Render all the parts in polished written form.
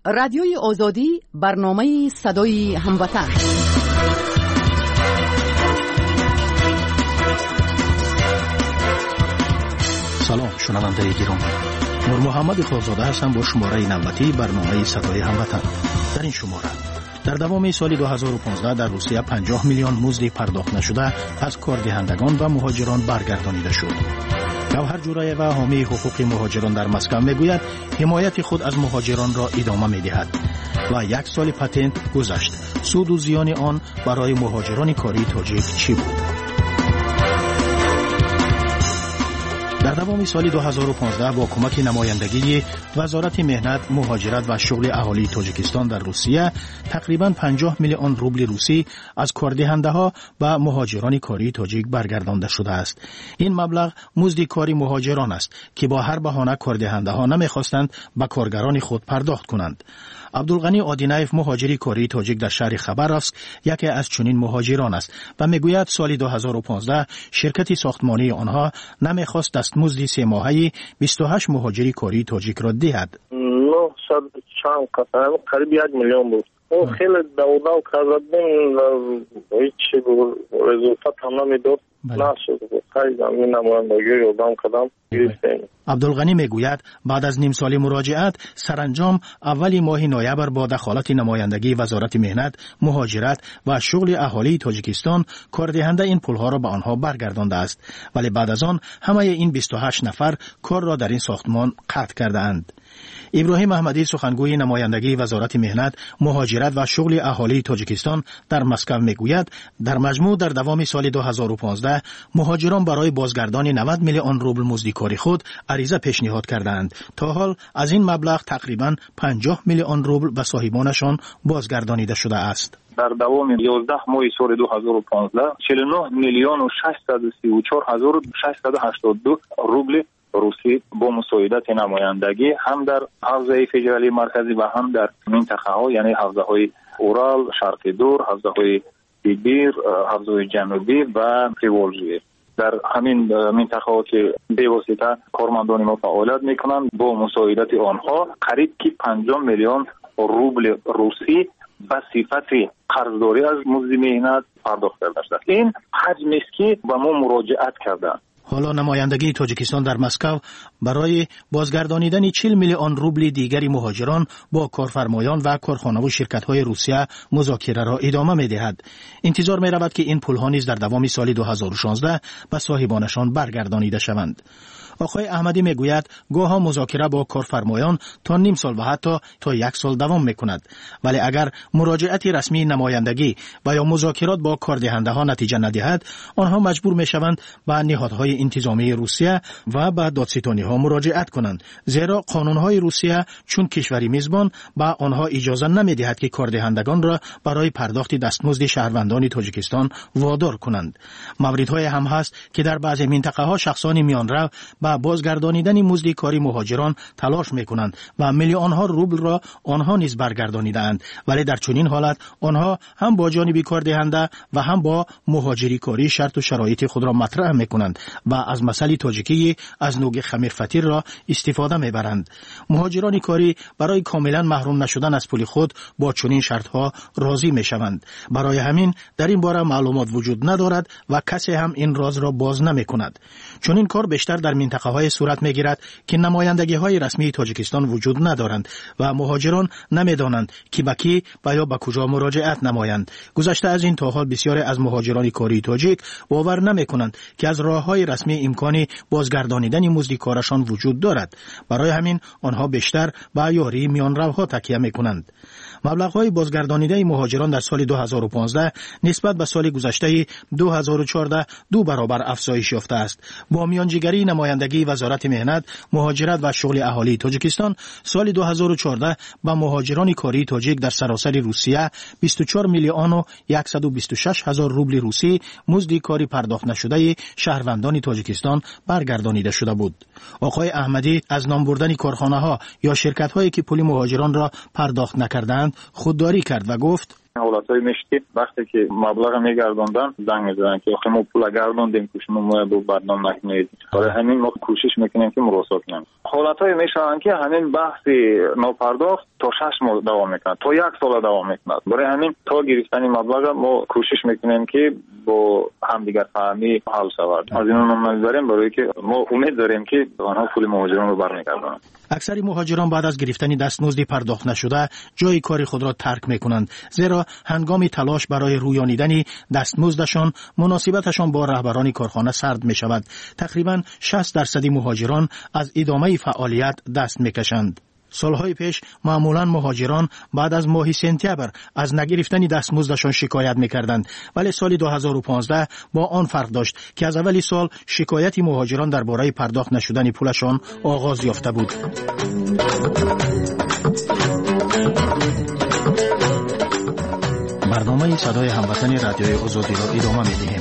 رادیوی آزادی، برنامه صدای هموطن. سلام شنونده گرامی، نور محمد خورزاده هستم با شماره نوبتی برنامه صدای هموطن. در این شماره در دوام سال 2015 در روسیه 50 میلیون مزد پرداخت نشده از کاردهندگان و مهاجران برگردانیده شد. گوهر جورایه و حامی حقوق مهاجران در مسکو میگوید حمایت خود از مهاجران را ادامه میدهد و یک سال پتنت گذشت. سود و زیان آن برای مهاجران کاری تاجیک چی بود؟ در دوام سال 2015 با کمک نمایندگی وزارت مهنت، مهاجرت و شغل اهالی تاجیکستان در روسیه تقریباً 50 میلیون روبل روسی از کاردهنده‌ها و مهاجران کاری تاجیک برگردانده شده است. این مبلغ مزد کاری مهاجران است که با هر بهانه کاردهنده‌ها نمی‌خواستند به کارگران خود پرداخت کنند. عبدالغنی آدینایف مهاجری کاری تاجیک در شهر خبرافسک یکی از چنین مهاجران است و میگوید سال 2015 شرکت ساختمانی آنها نمیخواست دستمزد 3 ماهه 28 مهاجری کاری تاجیک را دهد. 900 چند قطعه قریب 1 میلیون بود. او خیلی دو کردیم و هیچ رزولتات هم نمیداد. عبدالغنی میگوید بعد از نیم سال مراجعت سرانجام اولی ماه نوامبر با دخالت نمایندگی وزارت مهنت، مهاجرت و شغل اهالی تاجیکستان کاردهنده این پولها را به آنها برگردانده است، ولی بعد از آن همه این 28 نفر کار را در این ساختمان قطع کرده اند. ابراهیم احمدی سخنگوی نمایندگی وزارت مهنت، مهاجرت و شغل اهالی تاجیکستان در مسکو میگوید در مجموع در دوام سال 2015 مهاجران برای بازگردانی 90 میلیون روبل مزد کاری خود عریضه پیشنهاد کردند. تا حال از این مبلغ تقریباً 50 میلیون روبل به صاحبانشان بازگردانیده شده است. در دوام 11 ماه سال 2015 49 میلیون و 634 هزار 682 روبل روسی با مساعدت نمایندگی هم در حوزه فدرالی مرکزی و هم در منطقه ها، یعنی حوزه های اورال، شرق دور، حوزه های سیبیر، حوزه جنوبی و پریولژی، در همین منطقه ها که به واسطه کارمندان ما فعالیت میکنند با مساعدت آنها قریب که 50 میلیون روبل روسی به صفت قرضداری از مزد مهنت پرداخت کرده است. این حجمی است که به ما مراجعت کردند. حالا نمایندگی تاجیکستان در مسکو برای بازگردانیدن 40 میلیون روبل دیگری مهاجران با کارفرمایان و کارخانه و شرکت‌های روسیه مذاکره را ادامه می‌دهد. انتظار می‌رود که این پول‌ها نیز در دوام سال 2016 به صاحبانشان برگردانیده شوند. آقای احمدی میگوید گاهی مذاکره با کارفرمایان تا نیم سال و حتی تا 1 سال دوام میکند، ولی اگر مراجعت رسمی نمایندگی و یا مذاکرات با کاردهنده ها نتیجه ندهد، آنها مجبور میشوند به نهادهای انتظامی روسیه و به دادستانی ها مراجعت کنند، زیرا قانون های روسیه چون کشوری میزبان به آنها اجازه نمیدهد که کاردهندگان را برای پرداخت دستمزد شهروندان تاجیکستان وادار کنند. موردهای هم هست که در بعضی منطقه ها شخصان میانرو با بازگردانیدن مزد کاری مهاجران تلاش میکنند و میلیون ها روبل را آنها نیز برگردانیدند، ولی در چنین حالت آنها هم با جانب کاردهنده و هم با مهاجری کاری شرط و شرایط خود را مطرح میکنند و از مسئله تاجیکی از نوع خمیر فطیر را استفاده میبرند. مهاجران کاری برای کاملا محروم نشدن از پول خود با چنین شرط ها راضی میشوند. برای همین در این باره معلومات وجود ندارد و کسی هم این راز را باز نمیکند. چون این کار بیشتر در منطقه های صورت میگیرد که نمایندگی های رسمی تاجیکستان وجود ندارند و مهاجران نمیدانند که به کی و یا به کجا مراجعت نمایند. گذشته از این تا حال بسیاری از مهاجران کاری تاجیک باور نمیکنند که از راههای رسمی امکانی بازگردانیدن مزد کارشان وجود دارد. برای همین آنها بیشتر به یاری میانروها تکیه میکنند. مبلغ‌های بازگردانیده مهاجران در سال 2015 نسبت به سال گذشته 2014 2 برابر افزایش یافته است. با میانجیگری نمایندگی وزارت مهنت، مهاجرت و شغل اهالی تاجیکستان سال 2014 به مهاجران کاری تاجیک در سراسر روسیه 24 میلیون و 126 هزار روبل روسی مزد کاری پرداخت نشده شهروندان تاجیکستان برگردانیده شده بود. آقای احمدی از نام بردن کارخانه‌ها یا شرکت‌هایی که پول مهاجران را پرداخت نکردند خودداری کرد و گفت حالتای میشتی وقتی که مبلغ میگردوندن زنگ میزنن که آخه ما پول گردوندیم که شما ما رو بدنام نکنید. برای همین ما کوشش میکنیم که مراسات کنیم. حالتای میشن که همین بحث ناپرداخت تا 6 ماه دوام میکنه، تا 1 سال دوام میکنه. برای همین تا گرفتن مبلغ ما کوشش میکنیم که با همدیگر فهمی حل شود. از این نام داریم برای که ما امید داریم که آنها پول مهاجران رو برمیگردونند. اکثر مهاجران بعد از گرفتن دستمزد پرداخت نشده جای کار خود را ترک میکنند، زیرا هنگام تلاش برای رویانیدن دستمزدشان مناسبتشان با رهبران کارخانه سرد می شود. تقریبا 60% مهاجران از ادامه فعالیت دست میکشند. سالهای پیش معمولا مهاجران بعد از ماه سپتامبر از نگرفتن دستمزدشان شکایت میکردند، ولی سال 2015 با آن فرق داشت که از اول سال شکایت مهاجران درباره پرداخت نشدن پولشان آغاز یافته بود. برنامه صدای هموطن رادیوی آزادی را ادامه می‌دهیم.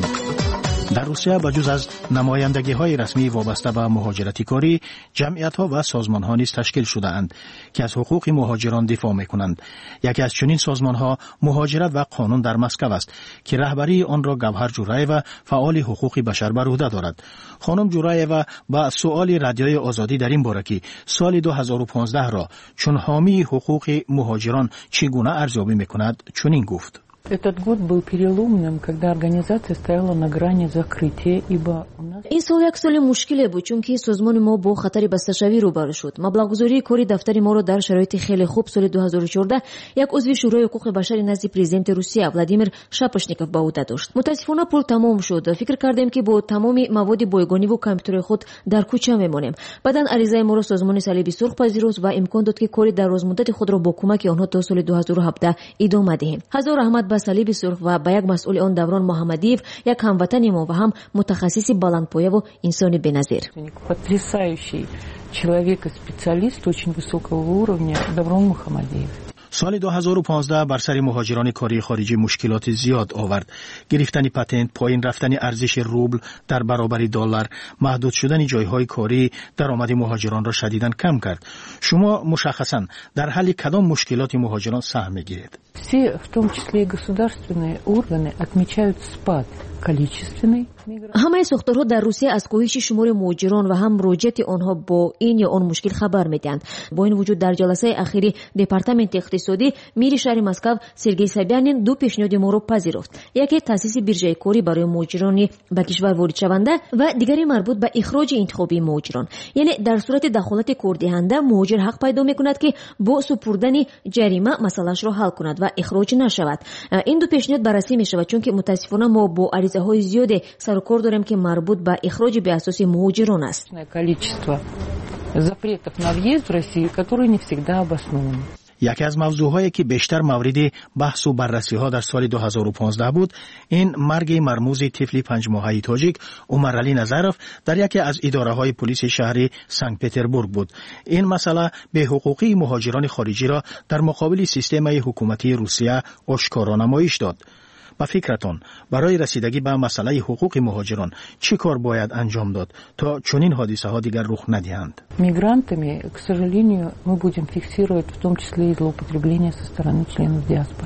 در روسیه بجز از نمایندگی‌های رسمی وابسته به مهاجرتی کاری، جمعیت‌ها و سازمان‌ها نیز تشکیل شده‌اند که از حقوق مهاجران دفاع می‌کنند. یکی از چنین سازمان‌ها مهاجرت و قانون در مسکو است که رهبری آن را گوهر جورایوا فعال حقوق بشر بر عهده دارد. خانم جورایوا با سؤال رادیوی آزادی در این باره که سال 2015 را چون حامی حقوق مهاجران چگونه ارزیابی می‌کند چنین گفت: Этот год был переломным, когда организация стояла на грани закрытия, ибо у нас... این سال یک سال مشکلی بود چون که سازمان ما با خطر بسته‌شوی روبرو شد. مبلغ‌گذاری کاری دفتر ما را در شرایط خیلی خوب سال 2014 یک عضو شورای حقوق بشر نزد پرزیدنت روسیه ولادیمیر شاپشنیکوف به عهده داشت. متاسفانه پول تمام شد. فکر کردیم که با تمام مواد بایگانی و کامپیوتر خود در کوچه میمانیم. بعداً عریضه ما را سازمان صلیبی سرخ پذیرفت و امکان داد که کاری درازمدت خود را با کمک آنها تا سال 2017 ادامه دهیم. هزار رحمت به صلیب سرخ و به یک مسئول آن دوران محمدیف، یک هموطن ما و هم متخصص بلندپایه و انسان بی‌نظیر. Потрясающий человек и специалист очень высокого уровня Даврон Мухаммадиев. سال 2015 بر سر مهاجران کاری خارجی مشکلات زیاد آورد. گرفتن پتنت، پایین رفتن ارزش روبل در برابر دلار، محدود شدن جایهای کاری درآمد مهاجران را شدیداً کم کرد. شما مشخصاً در حل کدام مشکلات مهاجران سهم می‌گیرید؟ Все, в том числе и государственные органы, отмечают спад количественный. همه ساختارها در روسیه از کاهش شمار مهاجران و هم مراجعت آنها با این یا آن مشکل خبر میدهند. با این وجود در جلسه اخیری دپارتمنت اقتصادی میری شهر مسکو سرگئی سابیانین دو پیشنهاد ما را پذیرفت. یکی تاسیس بیرژه کاری برای مهاجران به کشور وارد شونده و دیگری مربوط به اخراج انتخابی مهاجران. یعنی در صورت دخالت کاردهنده مهاجر حق پیدا میکند که با سپردن جریمه مسئله‌اش را حل کند و اخراج نشود. این دو پیشنهاد بررسی میشود چون که متاسفانه ما با عریضه‌های زیاد سر و کار داریم که مربوط به اخراج به اساس مهاجران است. Количество запретов на въезд в Россию, которые не всегда обоснованы. یکی از موضوعهایی که بیشتر مورد بحث و بررسی ها در سال 2015 بود، این مرگ مرموز طفل 5 ماهه تاجیک عمر علی نظرف در یکی از اداره های پلیس شهر سنت پترزبورگ بود. این مسئله به حقوقی مهاجران خارجی را در مقابل سیستم حکومتی روسیه آشکارا نمایش داد. با فکرتون برای رسیدگی به مسئله حقوق مهاجران چه کار باید انجام داد تا چنین حادثه ها دیگر رخ ندهند؟ Мигрантами, к сожалению, мы будем фиксировать в том числе и злоупотребление со стороны членов диаспоры.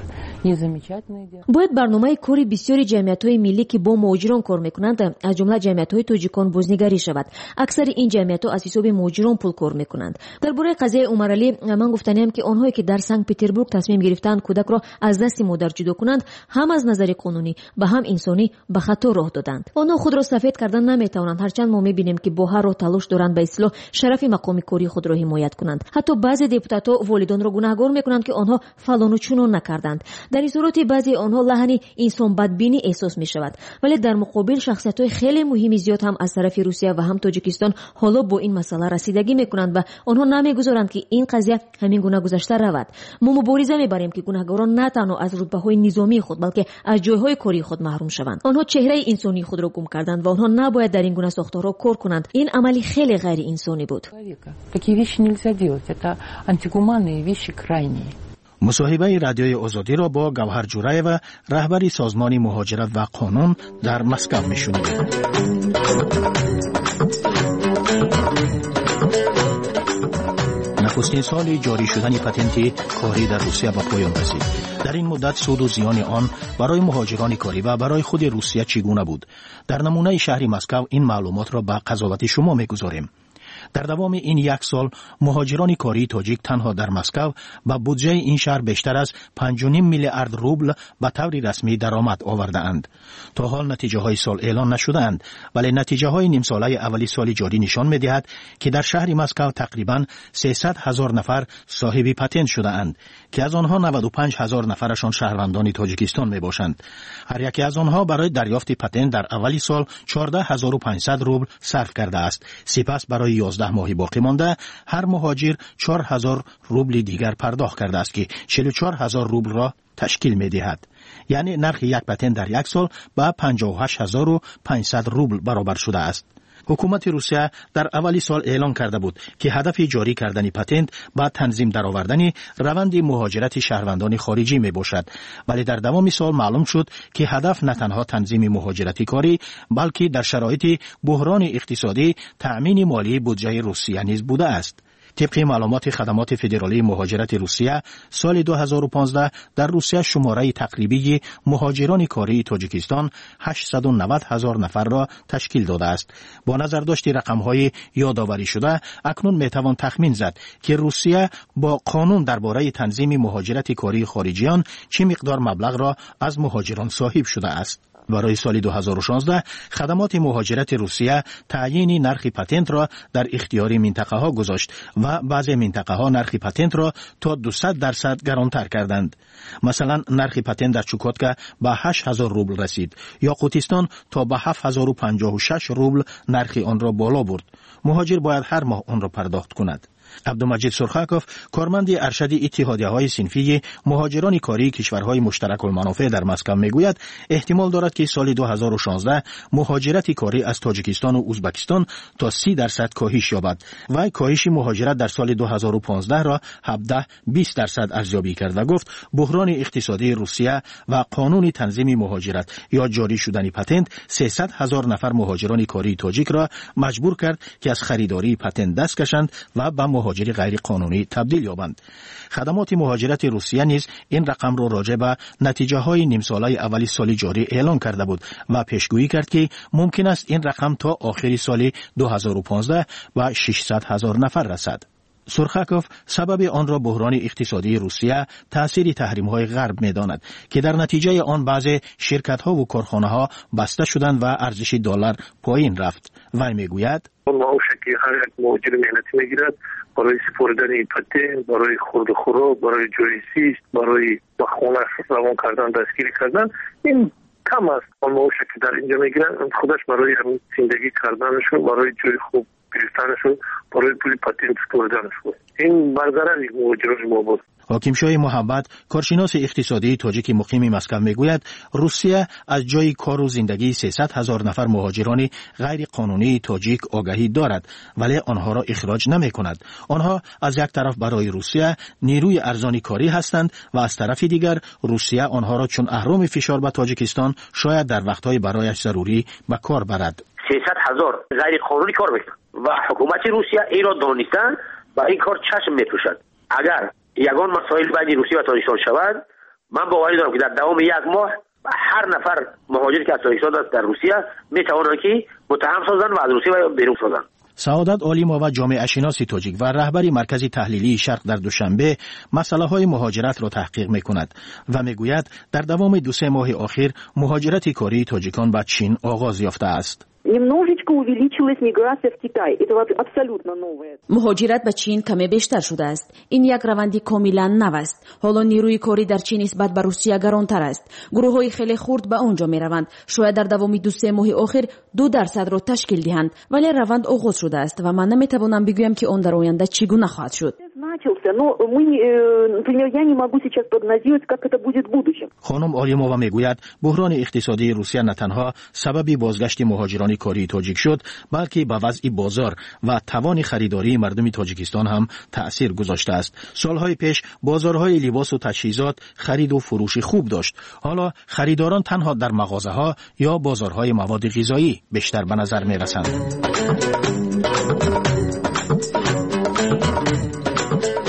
باید برنامه کاری بسیاری جمعیت‌های ملی که با مهاجران کار می‌کنند از جمله جمعیت‌های تاجیکان بازنگری شود. اکثر این جمعیت‌ها از حساب مهاجران پول کار می‌کنند. درباره قضیه عمر علی من گفتنیم که آنهایی که در سنت پترزبورگ تصمیم گرفتند کودک را از دست مادر جدا کنند هم از نظر قانونی و هم انسانی به خطا راه دادند. آنها خود را سفید کردن نمی‌توانند، هرچند ما می‌بینیم که با هر راه تلاش دارند به اصلاح شرف مقام کاری خود را حمایت کنند. حتی بعضی دپوتات‌ها والدان را گناهکار می‌کنند که آنها فلان و چنان نکردند. در این صورت بعضی آنها لحن انسان بدبینی احساس می شود، ولی در مقابل شخصیت‌های خیلی مهمی زیاد هم از طرف روسیه و هم تاجیکستان حالا با این مسئله رسیدگی می‌کنند و آنها نمی‌گذارند که این قضیه همین گونه گذشته رود. ما مبارزه می‌بریم که گناهکاران نه تنها از رتبه‌های نظامی خود بلکه از جای‌های کاری خود محروم شوند. آنها چهره انسانی خود را گم کردند و آنها نباید در این گونه ساختارها کار کنند. این عملی خیلی غیر انسانی بود. Такие вещи нельзя делать. Это антигуманные вещи крайние. مصاحبه رادیوی آزادی را با گوهر جورایوا رهبر سازمان مهاجرت و قانون در مسکو میشنوید. نخستین سال جاری شدن پتنت کاری در روسیه به پایان رسید. در این مدت سود و زیان آن برای مهاجران کاری و برای خود روسیه چگونه بود؟ در نمونه شهر مسکو این معلومات را به قضاوت شما می‌گذاریم. در دوام این یک سال مهاجران کاری تاجیک تنها در مسکو با بودجه این شهر بیشتر از 5.5 میلیارد روبل به طور رسمی درآمد آورده اند. تا حال نتیجه های سال اعلان نشده اند، ولی نتیجه های نیم ساله اولی سال جاری نشان می‌دهد که در شهر مسکو تقریباً 300,000 نفر صاحب پتنت شده اند که از آنها 95,000 نفرشان شهروندان تاجیکستان میباشند. هر یکی از آنها برای دریافت پتنت در اولی سال 14,500 روبل صرف کرده است. سپس برای 11 ماه باقی مانده هر مهاجر 4,000 روبل دیگر پرداخت کرده است که 44,000 روبل را تشکیل می‌دهد. یعنی نرخ یک پتنت در یک سال به 58,500 روبل برابر شده است. حکومت روسیه در اولی سال اعلان کرده بود که هدف جاری کردن پتنت با تنظیم درآوردن روند مهاجرت شهروندان خارجی می باشد، ولی در دوام سال معلوم شد که هدف نه تنها تنظیم مهاجرت کاری بلکه در شرایط بحران اقتصادی تأمین مالی بودجه روسیه نیز بوده است. طبق معلومات خدمات فدرالی مهاجرت روسیه سال 2015 در روسیه شماره تقریبی مهاجران کاری تاجیکستان 890,000 نفر را تشکیل داده است. با نظر داشت رقم‌های یادآوری شده اکنون میتوان تخمین زد که روسیه با قانون درباره تنظیم مهاجرت کاری خارجیان چه مقدار مبلغ را از مهاجران صاحب شده است. برای سال 2016 خدمات مهاجرت روسیه تعیین نرخ پتنت را در اختیار منطقه ها گذاشت و بعضی منطقه ها نرخ پتنت را تا 200% گرانتر کردند. مثلا نرخ پتنت در چوکاتکا به 8,000 روبل رسید. یاقوتستان تا به 7,056 روبل نرخ آن را بالا برد. مهاجر باید هر ماه آن را پرداخت کند. عبدالمجید سرخاکوف، کارمند ارشد اتحادیه‌های صنفی مهاجران کاری کشورهای مشترک المنافع در مسکو میگوید احتمال دارد که سال 2016 مهاجرت کاری از تاجیکستان و ازبکستان تا 30% کاهش یابد و کاهش مهاجرت در سال 2015 را 17-20% ارزیابی کرد و گفت بحران اقتصادی روسیه و قانون تنظیم مهاجرت یا جاری شدن پتنت 300,000 نفر مهاجران کاری تاجیک را مجبور کرد که از خریداری پتنت دست کشند و به مهاجری غیر قانونی تبدیل یابند. خدمات مهاجرت روسیه نیز این رقم را راجع به نتیجه های نیم ساله اولی سال جاری اعلان کرده بود و پیشگویی کرد که ممکن است این رقم تا آخر سال 2015 به 600,000 نفر رسد. سرخاکوف سبب آن را بحران اقتصادی روسیه تأثیر تحریم‌های غرب می‌داند که در نتیجه آن بعضی شرکت‌ها و کارخانه‌ها بسته شدند و ارزش دلار پایین رفت. وی میگوید معاشی که هر یک مهاجر مهنتی میگیرد برای سپردن پتنت، برای خورد و خوراک، برای جای زیست، برای به خانه روان کردن، دستگیری کردن، این کم است. آن معاشی که در اینجا میگیرن خودش برای همین زندگی کردنشون، برای جای خوب گرفتنشون، برای پول پتنت سپردنشون، این برقرار مهاجران ما بود. حاکم شاه محمد، کارشناس اقتصادی تاجیک مقیم مسکو میگوید روسیه از جای کار و زندگی 300,000 نفر مهاجران غیر قانونی تاجیک آگاهی دارد ولی آنها را اخراج نمی کند. آنها از یک طرف برای روسیه نیروی ارزانی کاری هستند و از طرف دیگر روسیه آنها را چون اهرام فشار به تاجیکستان شاید در وقتهای برایش ضروری به کار برد. 300,000 غیر قانونی کار میکنند و حکومت روسیه این را دانستند و این کار چشم میپوشد. اگر یگان مسائل بین روسیه و تاجیکستان شود، من باوری دارم که در دوام یک ماه هر نفر مهاجری که از تاجیکستان در روسیه میتوانند که متهم سازند و از روسیه بیرون سازند. سعادت عالیما و جامعه شناسی تاجیک و رهبری مرکز تحلیلی شرق در دوشنبه مسئله های مهاجرت را تحقیق میکند و میگوید در دوام 2-3 ماه اخیر مهاجرت کاری تاجیکان به چین آغاز یافته است. Немножечко увеличилась миграция в Китай. Это абсолютно новое. مهاجرت به چین کمی بیشتر شده است. این یک روندی کاملا نو است. حالا نیروی کاری در چین نسبت به روسیه گرانتر است. گروه‌های خیلی خرد به آنجا می‌روند. شاید در دوام 2-3 ماه اخیر 2% را تشکیل دهند. ولی روند آغاز شده است و من نمی‌توانم بگویم که آن در آینده چگونه خواهد شد. خانم آلیمووا میگوید بحران اقتصادی روسیه نه تنها سبب بازگشت مهاجران کاری تاجیک شد بلکه به وضع بازار و توان خریداری مردم تاجیکستان هم تأثیر گذاشته است. سالهای پیش بازارهای لباس و تجهیزات خرید و فروش خوب داشت. حالا خریداران تنها در مغازه‌ها یا بازارهای مواد غذایی بیشتر به نظر می‌رسند.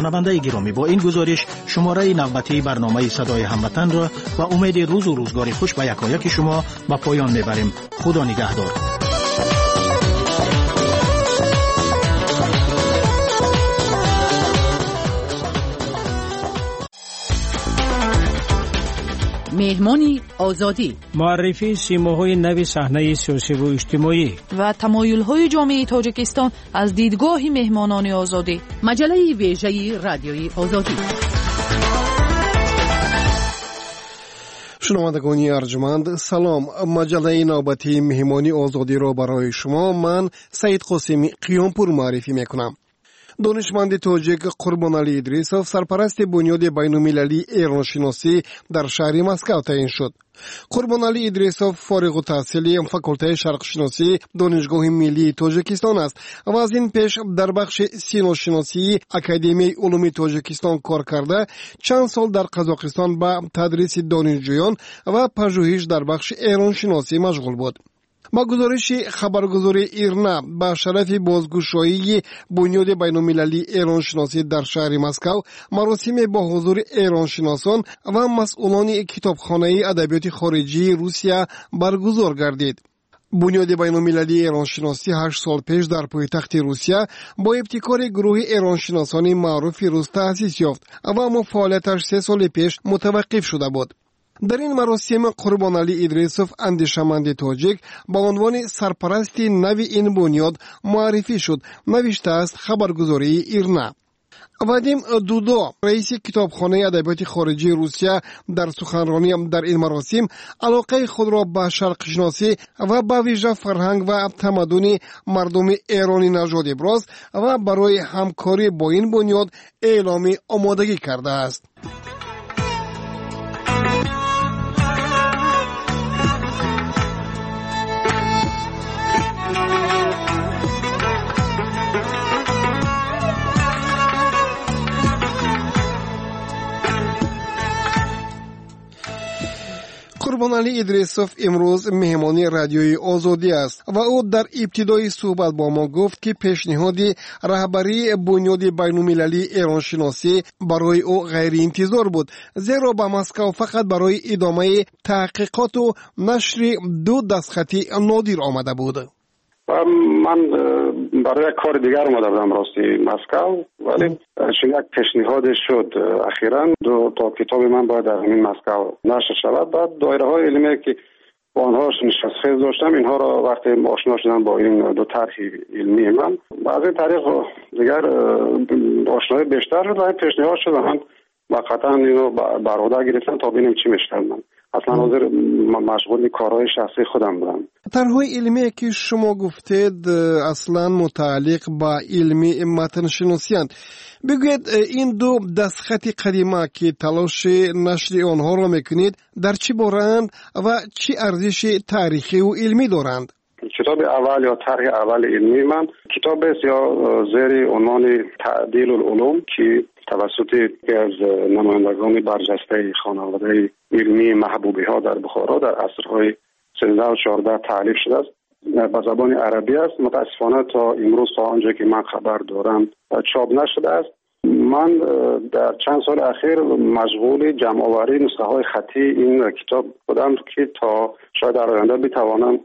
شنونده گرامی، با این گزارش شماره نوبتی برنامه صدای هموطن را و امید روز و روزگار خوش به یکایک شما به پایان میبریم. خدا نگهدار. مهمانی آزادی، معرفی سیماهای نو صحنه سیاسی و اجتماعی و تمایل‌های جامعه تاجیکستان از دیدگاه مهمانان آزادی. مجله ویژه رادیوی آزادی. شنوندگان ارجمند سلام. مجله نوبتی مهمانی آزادی را برای شما من سعید قاسمی قیامپور معرفی میکنم. دانشمند تاجیک قربانعلی ادریسوف سرپرست بنیاد بین‌المللی ایرانشناسی در شهر مسکو تعیین شد. قربانعلی ادریسوف فارغ التحصیل فاکولته شرقشناسی دانشگاه ملی تاجیکستان است و از این پیش در بخش سینوشناسی اکادمی علوم تاجیکستان کار کرده چند سال در قزاقستان به تدریس دانشجویان و پژوهش در بخش ایرانشناسی مشغول بود. با گزارش خبرگزاری ایرنا با شرف بازگشایی بنیاد بین‌المللی ایرانشناسی در شهر مسکو مراسم با حضور ایرانشناسان و مسئولان کتابخانه ادبیات خارجی روسیه برگزار گردید. بنیاد بین‌المللی ایرانشناسی 8 سال پیش در پایتخت روسیه با ابتکار گروه ایرانشناسان معروف روس تأسیس یافت و اما فعالیتش 3 سال پیش متوقف شده بود. در این مراسم قربانعلی ادریسوف اندیشمند تاجیک با عنوان سرپرست نو این بنیاد معرفی شد، نوشته است خبرگزاری ایرنا. وادیم دودو رئیس کتابخانه ادبیات خارجی روسیه در سخنرانی در این مراسم علاقه خود را به شرق شناسی و به ویژه فرهنگ و تمدن مردم ایرانی نژاد ابراز و برای همکاری با این بنیاد اعلام آمادگی کرده است. قربانعلی ادریسوف امروز مهمانی رادیوی آزادی است و او در ابتدای صحبت با ما گفت که پیشنهاد رهبری بنیاد بین‌المللی ایرانشناسی برای او غیر انتظار بود، زیرا به مسکو فقط برای ادامه تحقیقات و نشر 2 دستخطی نادر آمده بود. من برای کار دیگر اومده بودم راستی مسکو، ولی چون یک پیشنهاد شد اخیراً 2 تا کتاب من باید در همین مسکو نشر شود. بعد دایره های علمی که با آنها نشست داشتم اینها را وقتی آشنا شدم با این 2 طرح علمی من از این طریق دیگر آشنایی بیشتر شد و این پیشنهاد شد. من واقعا اینو برآورده گرفتم تا ببینیم چی میشه. من اصلا حاضر مشغول کارهای شخصی خودم بودم. طرح‌های علمی که شما گفتید اصلا متعلق با علمی متن شناسی اند. بگوید این 2 دستخط قدیمه که تلاش نشر آنها را میکنید در چی بارند و چی ارزش تاریخی و علمی دارند؟ کتاب اول یا طرح اول علمی من کتاب است یا زیر عنوان تعدیل العلوم که توسط یکی از نمایندگان برجسته خانواده علمی محبوبی ها در بخارا در عصرهای 13 و 14 تألیف شده است. به زبان عربی است. متاسفانه تا امروز تا آنجا که من خبر دارم چاپ نشده است. من در چند سال اخیر مشغول جمع آوری نسخه های خطی این کتاب بودم که تا شاید در آینده بتوانم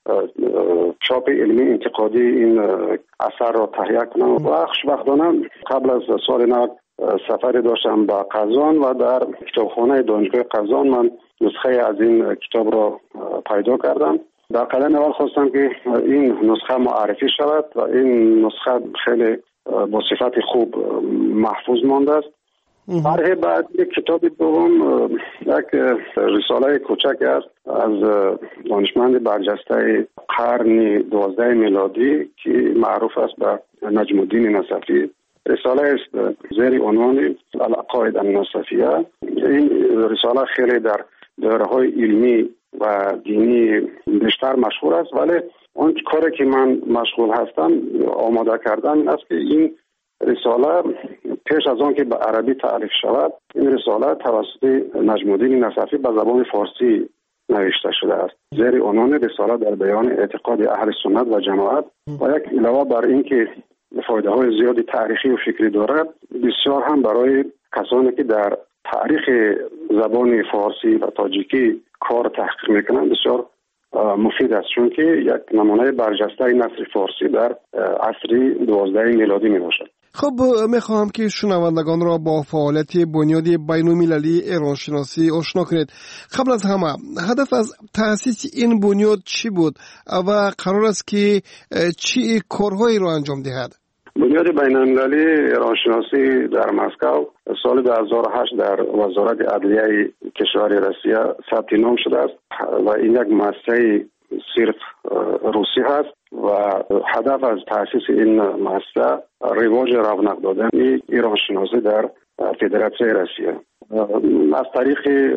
چاپ علمی انتقادی این اثر را تهیه کنم. و خوشبختانه قبل از سال نو سفری داشتم به قزان و در کتابخانه دانشگاه قزان من نسخه از این کتاب را پیدا کردم. در قدم اول خواستم که این نسخه معرفی شود و این نسخه خیلی با صفت خوب محفوظ مانده است. برای بعد یک کتاب دوم یک رساله کوچک است از دانشمند برجسته قرن 12 میلادی که معروف است به نجم الدین نصفی. رساله است زیر عنوان العقاید النصفیه. این رساله خیلی در دایره‌های علمی و دینی بیشتر مشهور است، ولی اون کاری که من مشغول هستم آماده کردن است که این رساله پیش از آن که به عربی تعریف شود این رساله توسط نجم الدین نصفی به زبان فارسی نوشته شده است زیر عنوان رساله در بیان اعتقاد اهل سنت و جماعت و یک علاوه بر این که فایده های زیادی تاریخی و فکری دارد، بسیار هم برای کسانی که در تاریخ زبان فارسی و تاجیکی کار تحقیق میکنند بسیار مفید است، چون که یک نمونه برجسته نثر فارسی در عصر 12 میلادی می باشد. خب میخواهم که شنوندگان را با فعالیت بنیاد بین‌المللی ایرانشناسی آشنا کنید. قبل از همه هدف از تأسیس این بنیاد چی بود و قرار است که چی کارهایی را انجام دهد؟ بنیاد بین‌المللی ایرانشناسی در مسکو سال 2008 در وزارت عدلیه کشور روسیه ثبت نام شده است و این یک مؤسسه صرف روسی هست و هدف از تأسیس این مؤسسه رواج رونق دادن ایرانشناسی در فدراسیون روسیه از طریق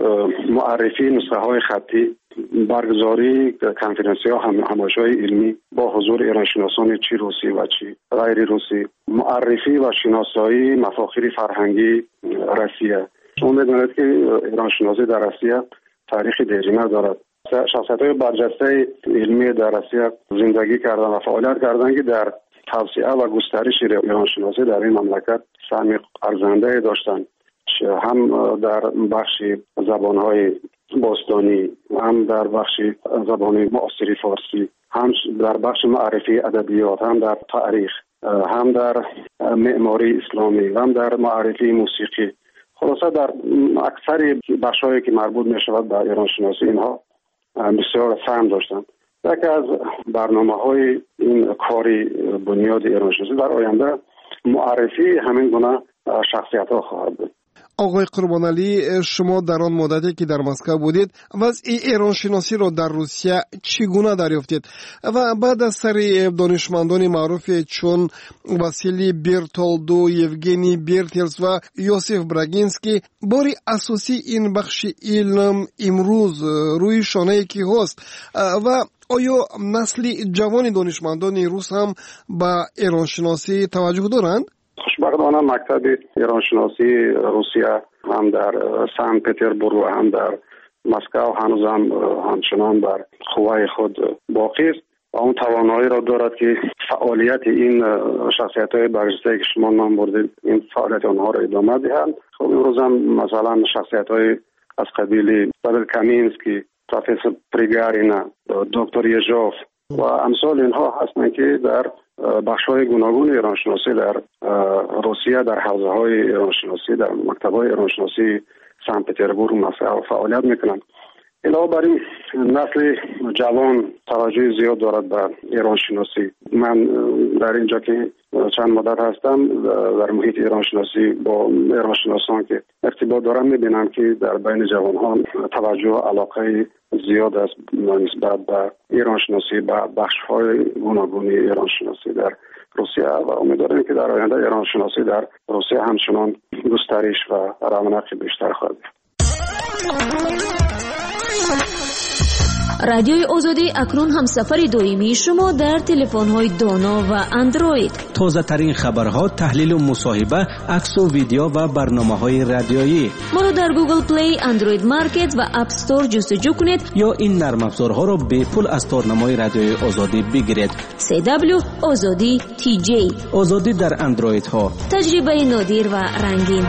معرفی نسخه های خطی، برگزاری کنفرانسی ها، همایش‌های علمی با حضور ایرانشناسان چی روسی و چی غیر روسی، معرفی و شناسایی مفاخر فرهنگی روسیه. شما می‌دانید که ایرانشناسی در روسیه تاریخ دیرینه دارد. شخصیت‌های برجسته علمی در روسیه زندگی کردن و فعالیت کردن که در توسعه و گسترش ایرانشناسی در این مملکت سهم ارزنده داشتند، هم در بخش زبان‌های باستانی، هم در بخش زبان معاصر فارسی، هم در بخش معرفی ادبیات، هم در تاریخ، هم در معماری اسلامی، هم در معرفی موسیقی. خلاصه در اکثر بخش‌هایی که مربوط می‌شود به ایرانشناسی اینها بسیار سهم داشتند. یکی از برنامه‌های این کاری بنیاد ایرانشناسی در آینده معرفی همین گونه شخصیت‌ها خواهد بود. آقای قربانعلی، شما در آن مدتی که در مسکو بودید وضع ایرانشناسی را در روسیه چگونه دریافتید و بعد از سر دانشمندان معروف چون واسیلی برتولدو، یوگنی برتلس و یوسف براگینسکی بار اساسی این بخش علم امروز روی شانه کی هست و آیا نسل جوان دانشمندان روس هم به ایرانشناسی توجه دارند؟ خوشبختانه مکتب ایرانشناسی روسیه هم در سن پترزبورگ و هم در مسکو هنوز هم همچنان بر قوای خود باقی است و اون توانایی را دارد که فعالیت این شخصیت‌های برجسته که شما نام بردید این فعالیت آنها را ادامه دهند. خب امروز هم مثلا شخصیت‌های از قبیل پاول کامینسکی، پروفسور پریگارینا، دکتر یژوف و امثال اینها هستند که در بخش‌های گوناگون ایرانشناسی در روسیه در حوزه‌های ایرانشناسی در مکتب‌های ایرانشناسی سن پترزبورگ مسکو فعالیت می‌کنند. علاوه بر این نسل جوان توجه زیاد دارد به ایرانشناسی. من در اینجا که چند مدت هستم در محیط ایرانشناسی با ایرانشناسان که ارتباط دارم می‌بینم که در بین جوانان توجه و علاقه زیاد است نسبت به ایرانشناسی به بخش‌های گوناگون ایرانشناسی در روسیه و امیدوارم که در آینده ایرانشناسی در روسیه همچنان گسترش و رونق بیشتر خواهد یافت. رادیوی آزادی اکنون هم سفر دائمی شما در تلفن‌های دانا و اندروید. تازه ترین خبرها، تحلیل و مصاحبه، عکس و ویدیو و برنامه‌های رادیویی. ما را در گوگل پلی، اندروید مارکت و اپ استور جستجو کنید یا این نرم افزارها را به پول از تارنمای رادیوی آزادی بگیرید. CW آزادی TJ. آزادی در اندروید ها. تجربه نادر و رنگین.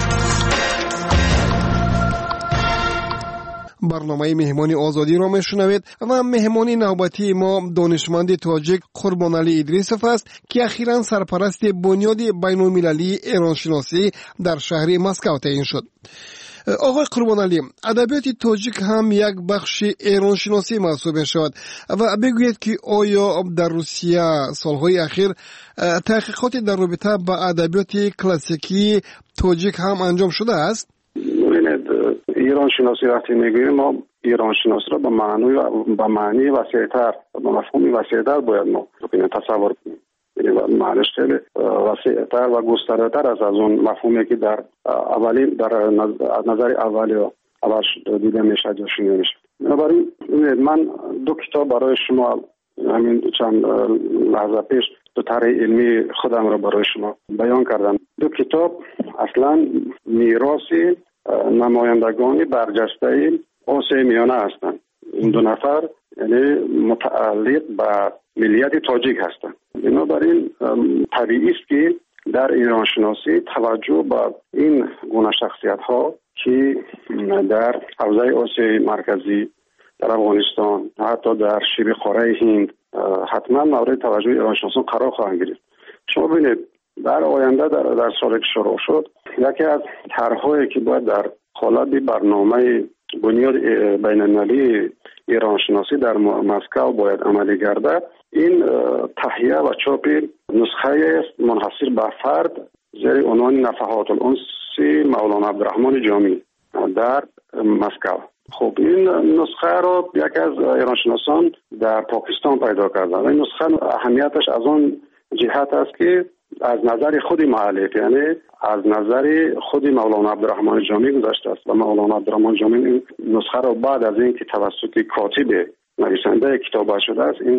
برنامه مهمانی آزادی را میشنوید و مهمانی نوبتی ما دانشمند تاجیک قربانعلی ادریسوف است که اخیراً سرپرست بنیاد بین‌المللی ایرانشناسی در شهر مسکو تعیین شد. آقای قربانعلی، ادبیات تاجیک هم یک بخش ایرانشناسی محسوب می‌شود و بگویید که آیا در روسیه سالهای اخیر تحقیقاتی در رابطه با ادبیات کلاسیکی تاجیک هم انجام شده است؟ ایرانشناسی وقتی میگوییم ما ایرانشناسی را به معنی وسیع‌تر به مفهومی وسیع‌تر باید ما تصور کنیم. یعنی معنیش خیلی وسیع‌تر و گسترده‌تر از اون مفهومی که در نظر اول دیده میشه یا شنیده میشه. بنابراین من دو کتاب برای شما همین چند لحظه پیش دو طرح علمی خودم را برای شما بیان کردم. دو کتاب اصلا میراثی نمایندگان برجسته آسیای میانه هستند. این دو نفر یعنی متعلق به ملیت تاجیک هستند. بنابراین طبیعی است که در ایران شناسی توجه به این گونه شخصیت ها که در حوزه آسیای مرکزی، در افغانستان، حتی در شبه قاره هند حتما مورد توجه ایران شناسان قرار خواهند گرفت. شما ببینید در آینده در سالی که شروع شد، یکی از طرح‌هایی که باید در قالب برنامه بنیاد بین‌المللی ایران شناسی در مسکو باید عملی گردد، این تهیه و چاپ نسخه منحصر به فرد زیر عنوان نفحات الانس مولانا عبدالرحمن جامی در مسکو. خب این نسخه رو یکی از ایران شناسان در پاکستان پیدا کردن. این نسخه اهمیتش از آن جهت است که از نظر خود مؤلف، یعنی از نظر خود مولانا عبدالرحمن جامی گذشته است و مولانا عبدالرحمن جامی این نسخه را بعد از اینکه توسط کاتب نویسنده کتاب شده است این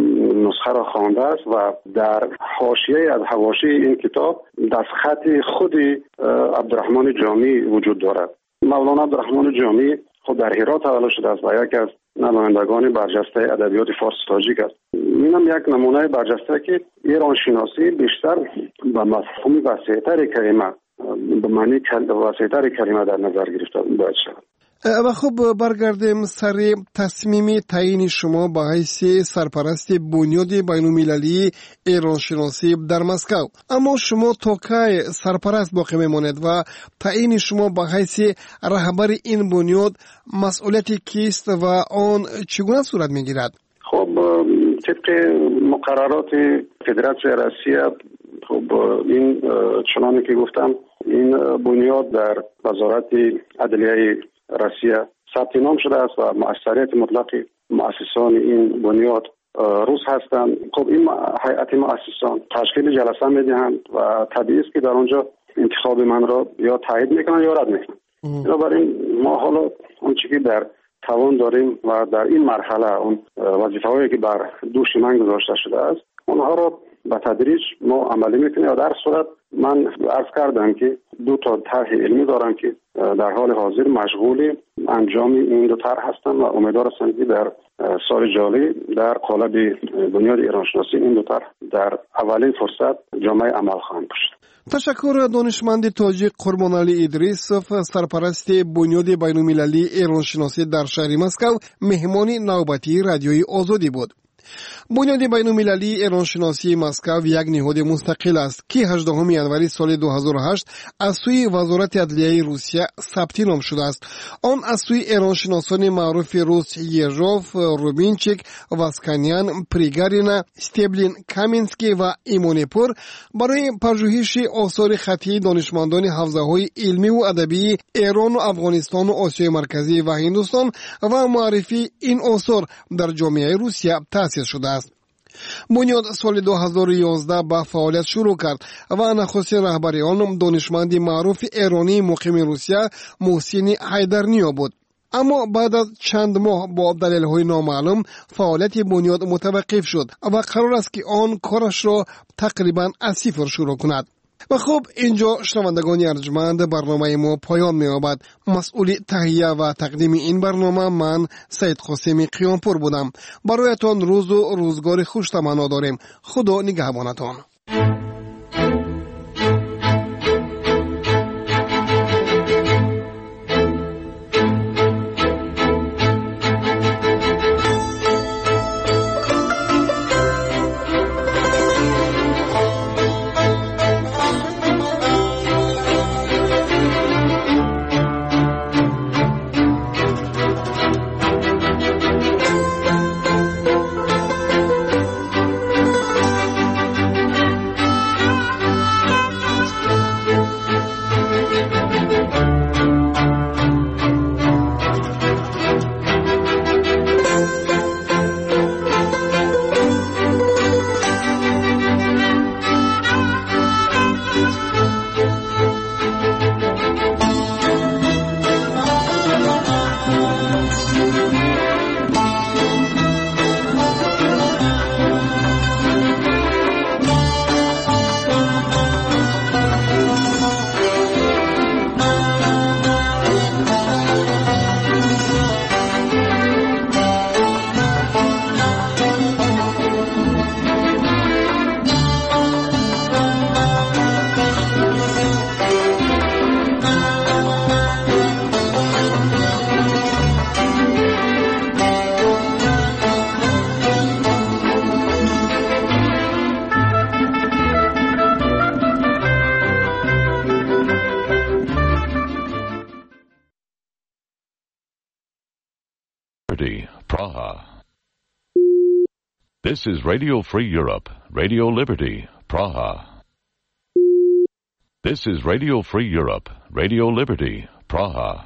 نسخه را خوانده است و در حاشیه از حواشی این کتاب دستخط خود عبدالرحمن جامی وجود دارد. مولانا عبدالرحمن جامی خود در هرات تولد شده است و یکی از نمایندگان برجسته ادبیات فارسی تاجیک است. اینم یک نمونه برجسته که ایران شناسی بیشتر به مفهوم وسیع‌تر کلمه، به معنی وسیع‌تر کلمه در نظر گرفته باید شود. و خب برگردیم سر تصمیم تعیین شما به حیث سرپرست بنیاد بین‌المللی ایران شناسی در مسکو. اما شما تا کی سرپرست باقی میماند و تعیین شما به حیث رهبر این بنیاد مسئولیت کیست و آن چگونه صورت میگیرد؟ خب طبق مقررات فدراسیون روسیه، خب این چنانه که گفتم این بنیاد در وزارت عدلیه روسیه ثبت نام شده است و مؤثریت مطلق مؤسسان این بنیاد روس هستند. خب این هیئت مؤسسان تشکیل جلسه میدهند و طبیعی است که در اونجا انتخاب من را یا تایید میکنن یا رد میکنن. بنابراین ما حالا اون چیزی که در توان داریم و در این مرحله اون وظیفه‌هایی که بر دوش من گذاشته شده است اونها را به تدریج ما عملی میکنیم. و در صورت من عرض کردم که 2 طرح علمی دارم که در حال حاضر مشغول انجام این 2 طرح هستم و امیدوار هستم که در سال جاری در قالب بنیاد ایران شناسی این 2 طرح در اولین فرصت جامعه عمل خواهند شد. تشکر دانشمند تاجیک قربانعلی ادریسوف، سرپرست بنیاد بین‌المللی ایران شناسی در شهر مسکو، مهمان نوبتی رادیوی آزادی بود. بنیاد بین‌المللی ایران شناسی مسکو یک نهاد مستقل است که 18 ژانویه سال 2008 از سوی وزارت عدلیه روسیه ثبت نام شده است. آن از سوی ایران شناسان معروف روس یژوف، روبینچیک، واسکانیان، پریگارینا، استبلین، کامینسکی و ایمونپور برای پژوهش آثار خطی دانشمندان حوزه‌های علمی و ادبی ایران و افغانستان و آسیای مرکزی و هندوستان و معرفی این آثار در جامعه روسیه تأسیس شده است. بنیاد سال 2011 به فعالیت شروع کرد و نخستین رهبر آن دانشمند معروف ایرانی مقیم روسیه محسن حیدرنیا بود. اما بعد از چند ماه با دلایل نامعلوم فعالیت بنیاد متوقف شد و قرار است که آن کارش را تقریبا از صفر شروع کند. و خب اینجا شنوندگان ارجمند برنامه ما پایان می‌یابد. مسئول تهیه و تقدیم این برنامه من سید قاسمی قیامپور بودم. برایتان روز و روزگار خوش تمنا داریم. خدا نگهبانتان. Liberty, Praha. This is Radio Free Europe, Radio Liberty, Praha. This is Radio Free Europe, Radio Liberty, Praha.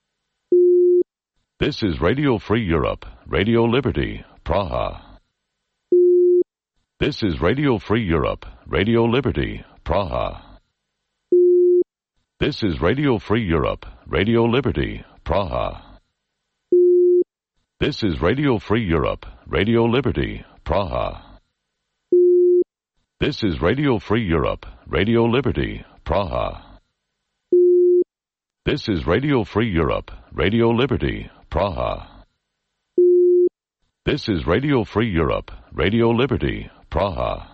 This is Radio Free Europe, Radio Liberty, Praha. This is Radio Free Europe, Radio Liberty, Praha. This is Radio Free Europe, Radio Liberty, Praha. This is Radio Free Europe, Radio Liberty, Praha. This is Radio Free Europe, Radio Liberty, Praha. This is Radio Free Europe, Radio Liberty, Praha. This is Radio Free Europe, Radio Liberty, Praha.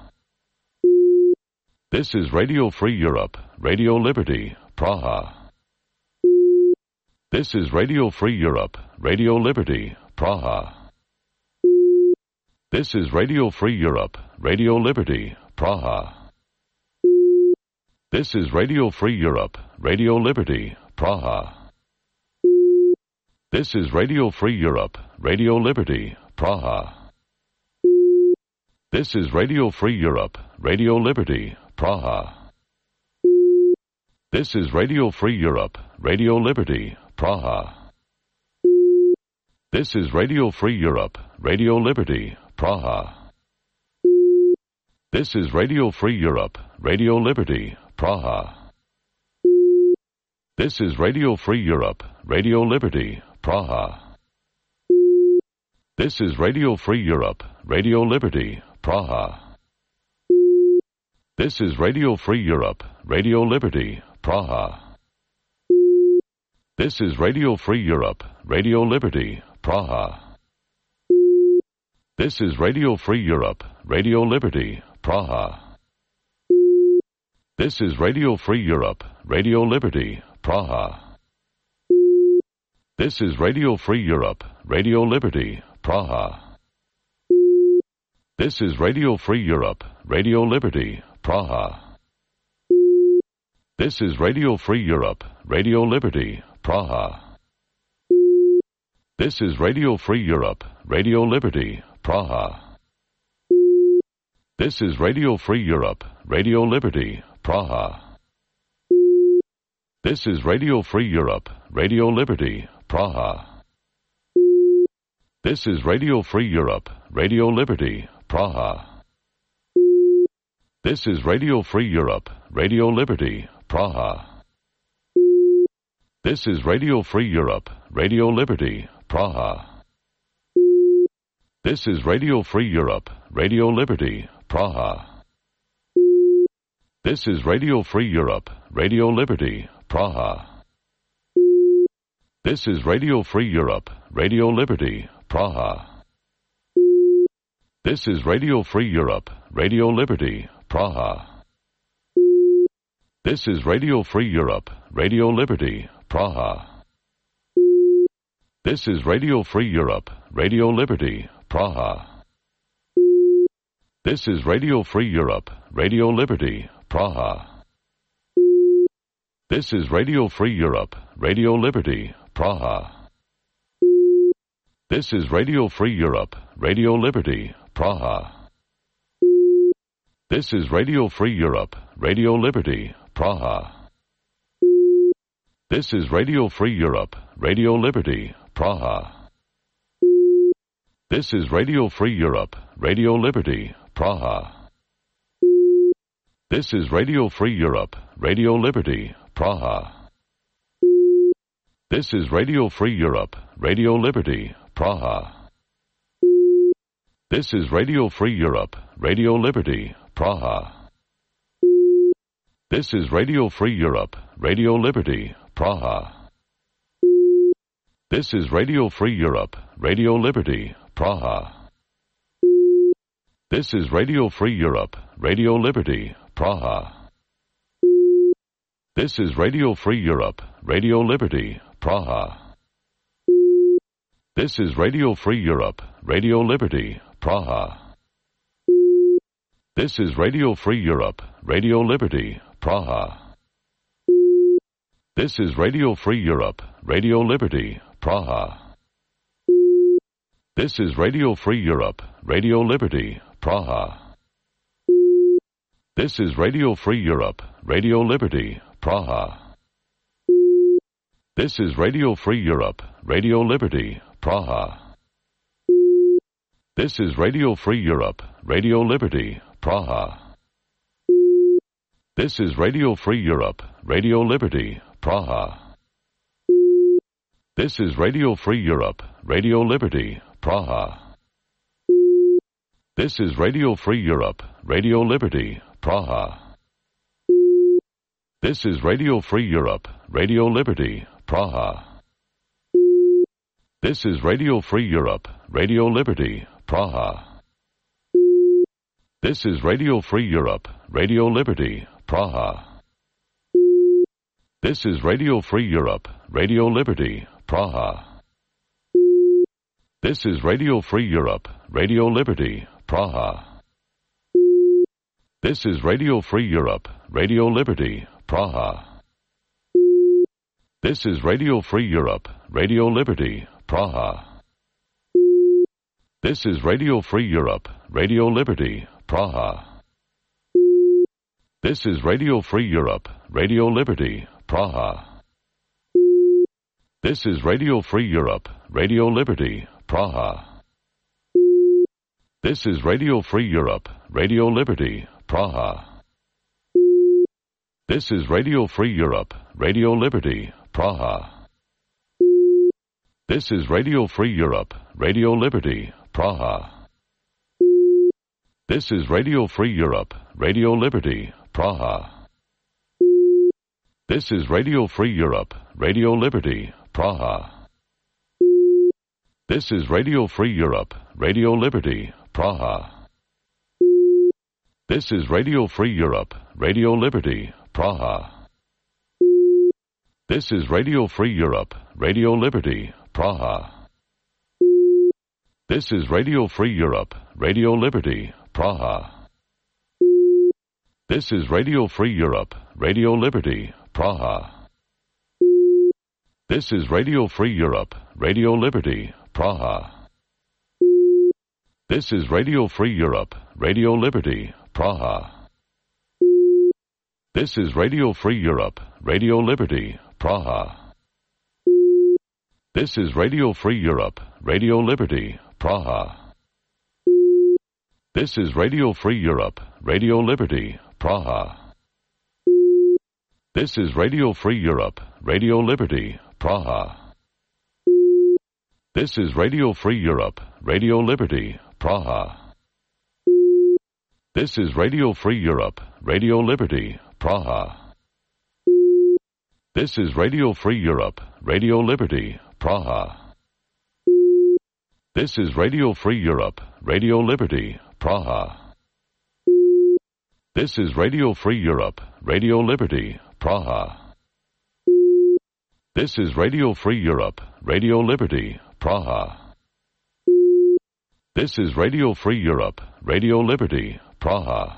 This is Radio Free Europe, Radio Liberty, Praha. This is Radio Free Europe, Radio Liberty, Praha. This is Radio Free Europe, Radio Liberty, Praha. This is Radio Free Europe, Radio Liberty, Praha. This is Radio Free Europe, Radio Liberty, Praha. This is Radio Free Europe, Radio Liberty, Praha. This is Radio Free Europe, Radio Liberty, Praha. This is Radio Free Europe, Radio Liberty, Praha. This is Radio Free Europe, Radio Liberty, Praha. This is Radio Free Europe, Radio Liberty, Praha. This is Radio Free Europe, Radio Liberty, Praha. This is Radio Free Europe, Radio Liberty, Praha. This is Radio Free Europe, Radio Liberty, Praha. This is Radio Free Europe, Radio Liberty, Praha. This is Radio Free Europe, Radio Liberty, Praha. This is Radio Free Europe, Radio Liberty, Praha. This is Radio Free Europe, Radio Liberty, Praha. This is Radio Free Europe, Radio Liberty, Praha. This is Radio Free Europe, Radio Liberty, Praha. This is Radio Free Europe, Radio Liberty, Praha. This is Radio Free Europe, Radio Liberty, Praha. This is Radio Free Europe, Radio Liberty, Praha. This is Radio Free Europe, Radio Liberty, Praha. This is Radio Free Europe, Radio Liberty, Praha. This is Radio Free Europe, Radio Liberty, Praha. This is Radio Free Europe, Radio Liberty, Praha. This is Radio Free Europe, Radio Liberty, Praha. This is Radio Free Europe, Radio Liberty, Praha. This is Radio Free Europe, Radio Liberty, Praha. This is Radio Free Europe, Radio Liberty, Praha. This is Radio Free Europe, Radio Liberty, Praha. This is Radio Free Europe, Radio Liberty, Praha. This is Radio Free Europe, Radio Liberty, Praha. This is Radio Free Europe, Radio Liberty, Praha. This is Radio Free Europe, Radio Liberty, Praha. This is Radio Free Europe, Radio Liberty, Praha. This is Radio Free Europe, Radio Liberty, Praha. This is Radio Free Europe, Radio Liberty, Praha. This is Radio Free Europe, Radio Liberty, Praha. This is Radio Free Europe, Radio Liberty, Praha. This is Radio Free Europe, Radio Liberty, Praha. This is Radio Free Europe, Radio Liberty, Praha. This is Radio Free Europe, Radio Liberty, Praha. This is Radio Free Europe, Radio Liberty, Praha. This is Radio Free Europe, Radio Liberty, Praha. This is Radio Free Europe, Radio Liberty, Praha. This is Radio Free Europe, Radio Liberty, Praha. This is Radio Free Europe, Radio Liberty, Praha. This is Radio Free Europe, Radio Liberty, Praha. This is Radio Free Europe, Radio Liberty, Praha. This is Radio Free Europe, Radio Liberty, Praha. This is Radio Free Europe, Radio Liberty, Praha. This is Radio Free Europe, Radio Liberty, Praha. This is Radio Free Europe, Radio Liberty, Praha. This is Radio Free Europe, Radio Liberty, Praha. This is Radio Free Europe, Radio Liberty, Praha. This is Radio Free Europe, Radio Liberty, Praha. This is Radio Free Europe, Radio Liberty, Praha. This is Radio Free Europe, Radio Liberty, Praha. This is Radio Free Europe, Radio Liberty, Praha. This is Radio Free Europe, Radio Liberty, Praha. This is Radio Free Europe, Radio Liberty, Praha. This is Radio Free Europe, Radio Liberty, Praha. This is Radio Free Europe, Radio Liberty, Praha. This is Radio Free Europe, Radio Liberty, Praha. This is Radio Free Europe, Radio Liberty, Praha. This is Radio Free Europe, Radio Liberty, Praha. This is Radio Free Europe, Radio Liberty, Praha. This is Radio Free Europe, Radio Liberty, Praha. This is Radio Free Europe, Radio Liberty, Praha. This is Radio Free Europe, Radio Liberty, Praha. This is Radio Free Europe, Radio Liberty, Praha. This is Radio Free Europe, Radio Liberty, Praha. This is Radio Free Europe, Radio Liberty, Praha. This is Radio Free Europe, Radio Liberty, Praha. This is Radio Free Europe, Radio Liberty, Praha. This is Radio Free Europe, Radio Liberty, Praha. This is Radio Free Europe, Radio Liberty, Praha. This is Radio Free Europe, Radio Liberty, Praha. This is Radio Free Europe, Radio Liberty, Praha. This is Radio Free Europe, Radio Liberty, Praha. This is Radio Free Europe, Radio Liberty, Praha. This is Radio Free Europe, Radio Liberty, Praha. This is Radio Free Europe, Radio Liberty, Praha. This is Radio Free Europe, Radio Liberty, Praha. This is Radio Free Europe, Radio Liberty, Praha.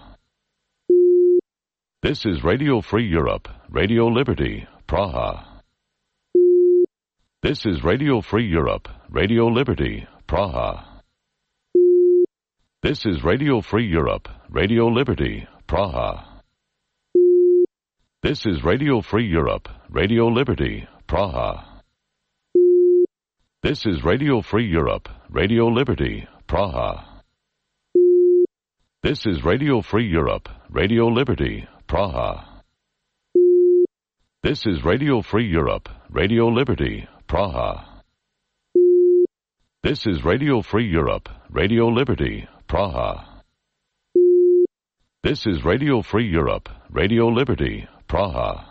This is Radio Free Europe, Radio Liberty, Praha. This is Radio Free Europe, Radio Liberty, Praha. This is Radio Free Europe, Radio Liberty, Praha. This is Radio Free Europe, Radio Liberty, Praha. This is Radio Free Europe, Radio Liberty, Praha. This is Radio Free Europe, Radio Liberty, Praha. This is Radio Free Europe, Radio Liberty, Praha. This is Radio Free Europe, Radio Liberty, Praha. This is Radio Free Europe, Radio Liberty, Praha.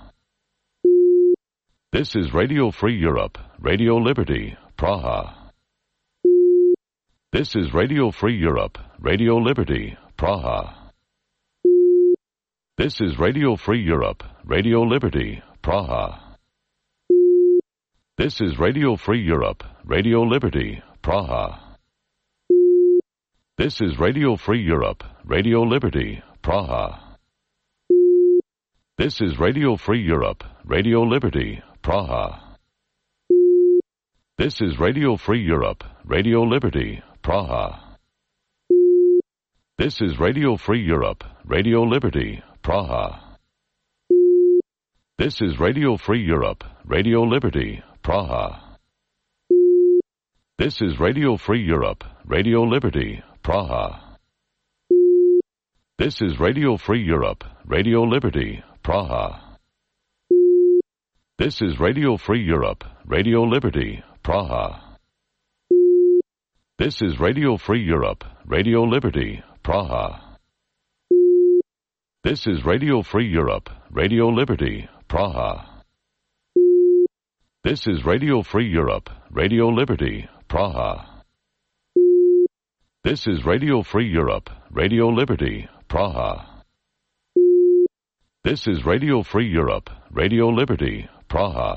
This is Radio Free Europe, Radio Liberty, Praha. This is Radio Free Europe, Radio Liberty, Praha. This is Radio Free Europe, Radio Liberty, Praha. This is Radio Free Europe, Radio Liberty, Praha. This is Radio Free Europe, Radio Liberty, Praha. This is Radio Free Europe, Radio Liberty, Praha. This is Radio Free Europe, Radio Liberty, Praha. This is Radio Free Europe, Radio Liberty, Praha. This is Radio Free Europe, Radio Liberty, Praha. This is Radio Free Europe, Radio Liberty, Praha. This is Radio Free Europe, Radio Liberty, Praha. This is Radio Free Europe, Radio Liberty, Praha. This is Radio Free Europe, Radio Liberty, Praha. This is Radio Free Europe, Radio Liberty, Praha. This is Radio Free Europe, Radio Liberty, Praha. This is Radio Free Europe, Radio Liberty, Praha. This is Radio Free Europe, Radio Liberty, Praha.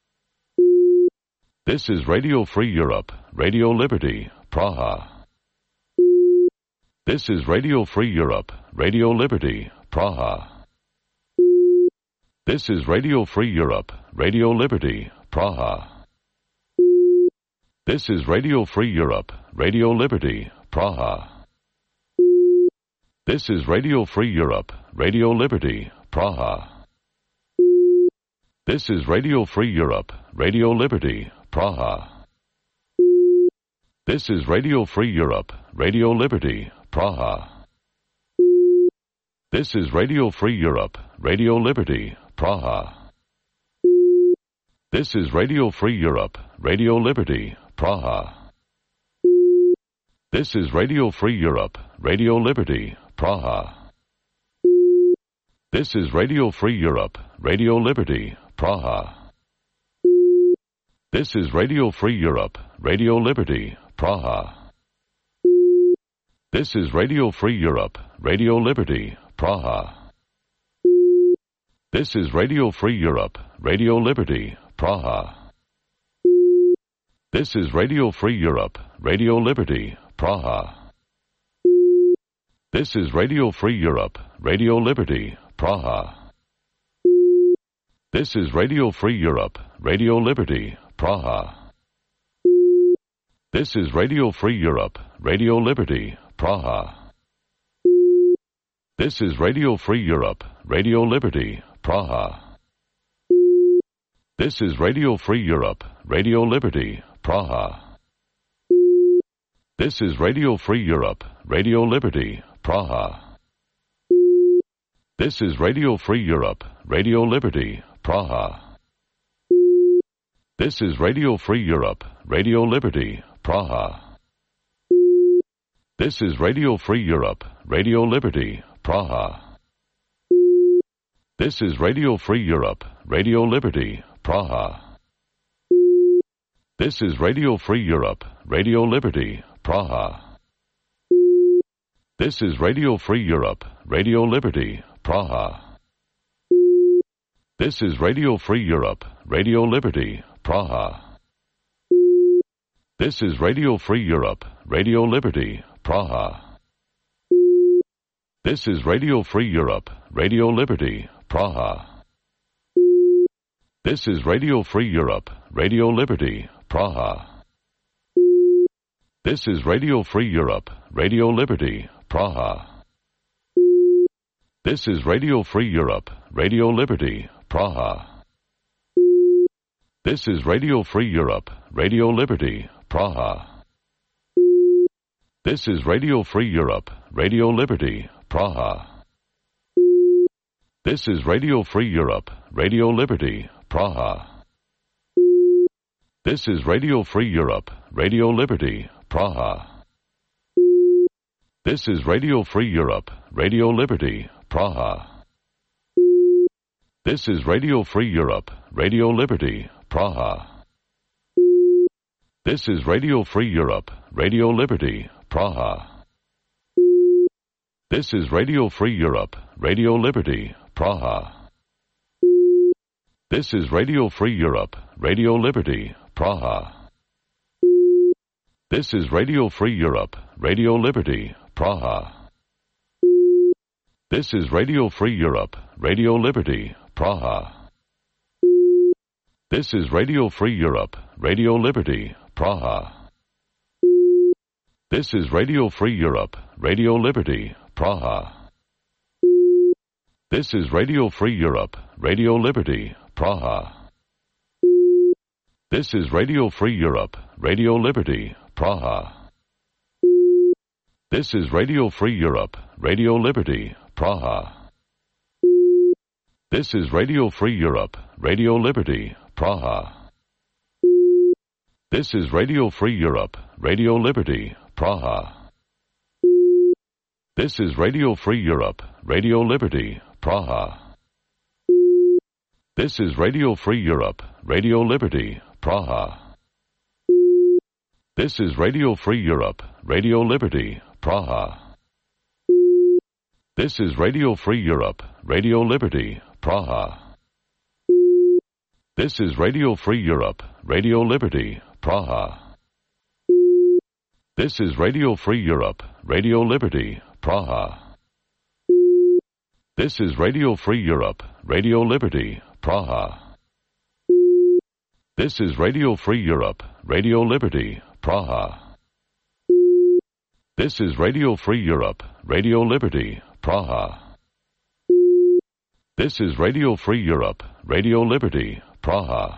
This is Radio Free Europe, Radio Liberty, Praha. This is Radio Free Europe, Radio Liberty, Praha. This is Radio Free Europe, Radio Liberty, Praha. This is Radio Free Europe, Radio Liberty, Praha. This is Radio Free Europe, Radio Liberty, Praha. This is Radio Free Europe, Radio Liberty, Praha. This is Radio Free Europe, Radio Liberty, Praha. This is Radio Free Europe, Radio Liberty, Praha. This is Radio Free Europe, Radio Liberty, Praha. This is Radio Free Europe, Radio Liberty, Praha. This is Radio Free Europe, Radio Liberty, Praha. This is Radio Free Europe, Radio Liberty, Praha. This is Radio Free Europe, Radio Liberty, Praha. This is Radio Free Europe, Radio Liberty, Praha. This is Radio Free Europe, Radio Liberty, Praha. This is Radio Free Europe, Radio Liberty, Praha. This is Radio Free Europe, Radio Liberty, Praha. This is Radio Free Europe, Radio Liberty, Praha. This is Radio Free Europe, Radio Liberty, Praha. This is Radio Free Europe, Radio Liberty, Praha. This is Radio Free Europe, Radio Liberty, Praha. This is Radio Free Europe, Radio Liberty, Praha. This is Radio Free Europe, Radio Liberty, Praha. This is Radio Free Europe, Radio Liberty, Praha. This is Radio Free Europe, Radio Liberty, Praha. This is Radio Free Europe, Radio Liberty, Praha. This is Radio Free Europe, Radio Liberty, Praha. This is Radio Free Europe, Radio Liberty, Praha. This is Radio Free Europe, Radio Liberty, Praha. This is Radio Free Europe, Radio Liberty, Praha. This is Radio Free Europe, Radio Liberty, Praha. This is Radio Free Europe, Radio Liberty, Praha. This is Radio Free Europe, Radio Liberty, Praha. This is Radio Free Europe, Radio Liberty, Praha. This is Radio Free Europe, Radio Liberty, Praha. This is Radio Free Europe, Radio Liberty, Praha. This is Radio Free Europe, Radio Liberty, Praha. This is Radio Free Europe, Radio Liberty, Praha. This is Radio Free Europe, Radio Liberty, Praha. This is Radio Free Europe, Radio Liberty, Praha. This is Radio Free Europe, Radio Liberty, Praha. This is Radio Free Europe, Radio Liberty, Praha. This is Radio Free Europe, Radio Liberty, Praha. This is Radio Free Europe, Radio Liberty, Praha. This is Radio Free Europe, Radio Liberty, Praha. This is Radio Free Europe, Radio Liberty, Praha. This is Radio Free Europe, Radio Liberty, Praha. This is Radio Free Europe, Radio Liberty, Praha. This is Radio Free Europe, Radio Liberty, Praha. This is Radio Free Europe, Radio Liberty, Praha. This is Radio Free Europe, Radio Liberty, Praha. This is Radio Free Europe, Radio Liberty, Praha. This is Radio Free Europe, Radio Liberty, Praha. This is Radio Free Europe, Radio Liberty, Praha. This is Radio Free Europe, Radio Liberty, Praha. This is Radio Free Europe, Radio Liberty, Praha. This is Radio Free Europe, Radio Liberty, Praha. This is Radio Free Europe, Radio Liberty, Praha. This is Radio Free Europe, Radio Liberty, Praha. This is Radio Free Europe, Radio Liberty, Praha. This is Radio Free Europe, Radio Liberty, Praha.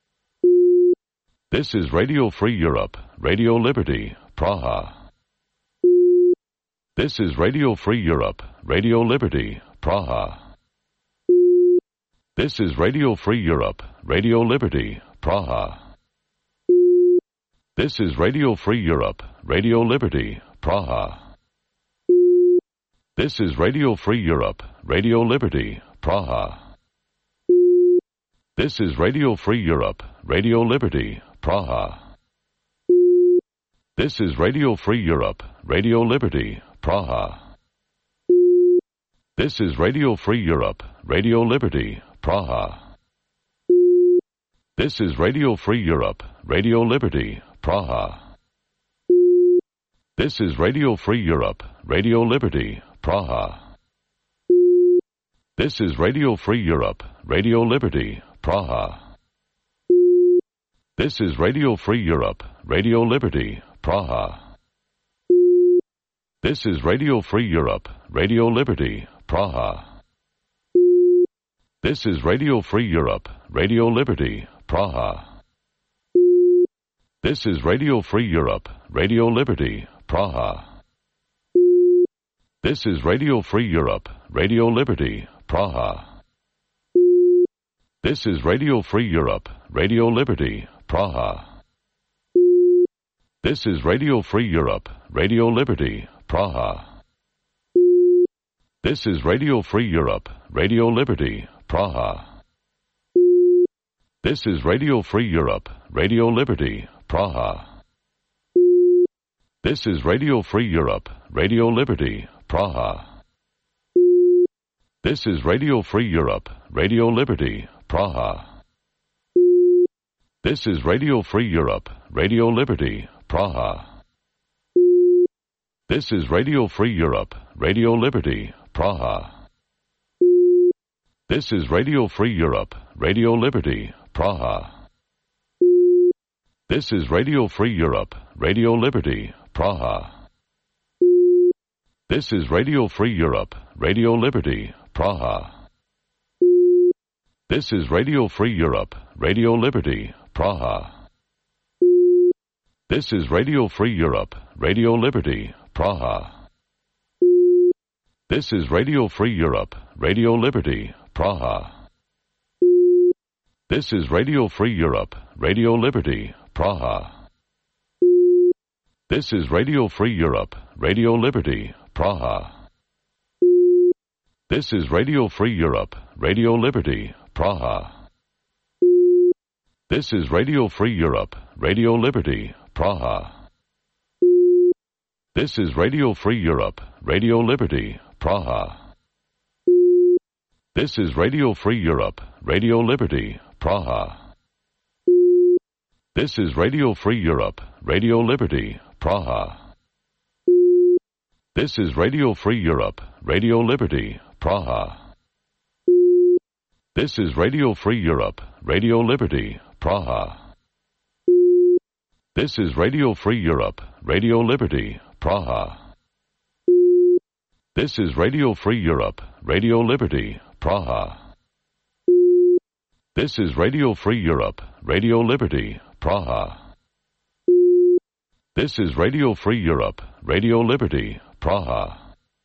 This is Radio Free Europe, Radio Liberty, Praha. This is Radio Free Europe, Radio Liberty, Praha. This is Radio Free Europe, Radio Liberty, Praha. This is Radio Free Europe, Radio Liberty, Praha. This is Radio Free Europe, Radio Liberty, Praha. This is Radio Free Europe, Radio Liberty, Praha. This is Radio Free Europe, Radio Liberty, Praha. This is Radio Free Europe, Radio Liberty, Praha. This is Radio Free Europe, Radio Liberty, Praha. This is Radio Free Europe, Radio Liberty, Praha. This is Radio Free Europe, Radio Liberty, Praha. This is Radio Free Europe, Radio Liberty, Praha. This is Radio Free Europe, Radio Liberty, Praha. This is Radio Free Europe, Radio Liberty, Praha. This is Radio Free Europe, Radio Liberty, Praha. This is Radio Free Europe, Radio Liberty, Praha. This is Radio Free Europe, Radio Liberty, Praha. This is Radio Free Europe, Radio Liberty, Praha. This is Radio Free Europe, Radio Liberty, Praha. This is Radio Free Europe, Radio Liberty, Praha. This is Radio Free Europe, Radio Liberty, Praha. This is Radio Free Europe, Radio Liberty, Praha. This is Radio Free Europe, Radio Liberty, Praha. This is Radio Free Europe, Radio Liberty, Praha. This is Radio Free Europe, Radio Liberty, Praha. This is Radio Free Europe, Radio Liberty, Praha. This is Radio Free Europe, Radio Liberty, Praha. This is Radio Free Europe, Radio Liberty, Praha. This is Radio Free Europe, Radio Liberty, Praha. This is Radio Free Europe, Radio Liberty, Praha. This is Radio Free Europe, Radio Liberty, Praha. This is Radio Free Europe, Radio Liberty, Praha. This is Radio Free Europe, Radio Liberty, Praha. This is Radio Free Europe, Radio Liberty, Praha. This is Radio Free Europe, Radio Liberty, Praha. This is Radio Free Europe, Radio Liberty, Praha. This is Radio Free Europe, Radio Liberty, Praha. This is Radio Free Europe, Radio Liberty, Praha. This is Radio Free Europe, Radio Liberty, Praha. This is Radio Free Europe, Radio Liberty, Praha. This is Radio Free Europe, Radio Liberty, Praha. This is Radio Free Europe, Radio Liberty, Praha. This is Radio Free Europe, Radio Liberty, Praha.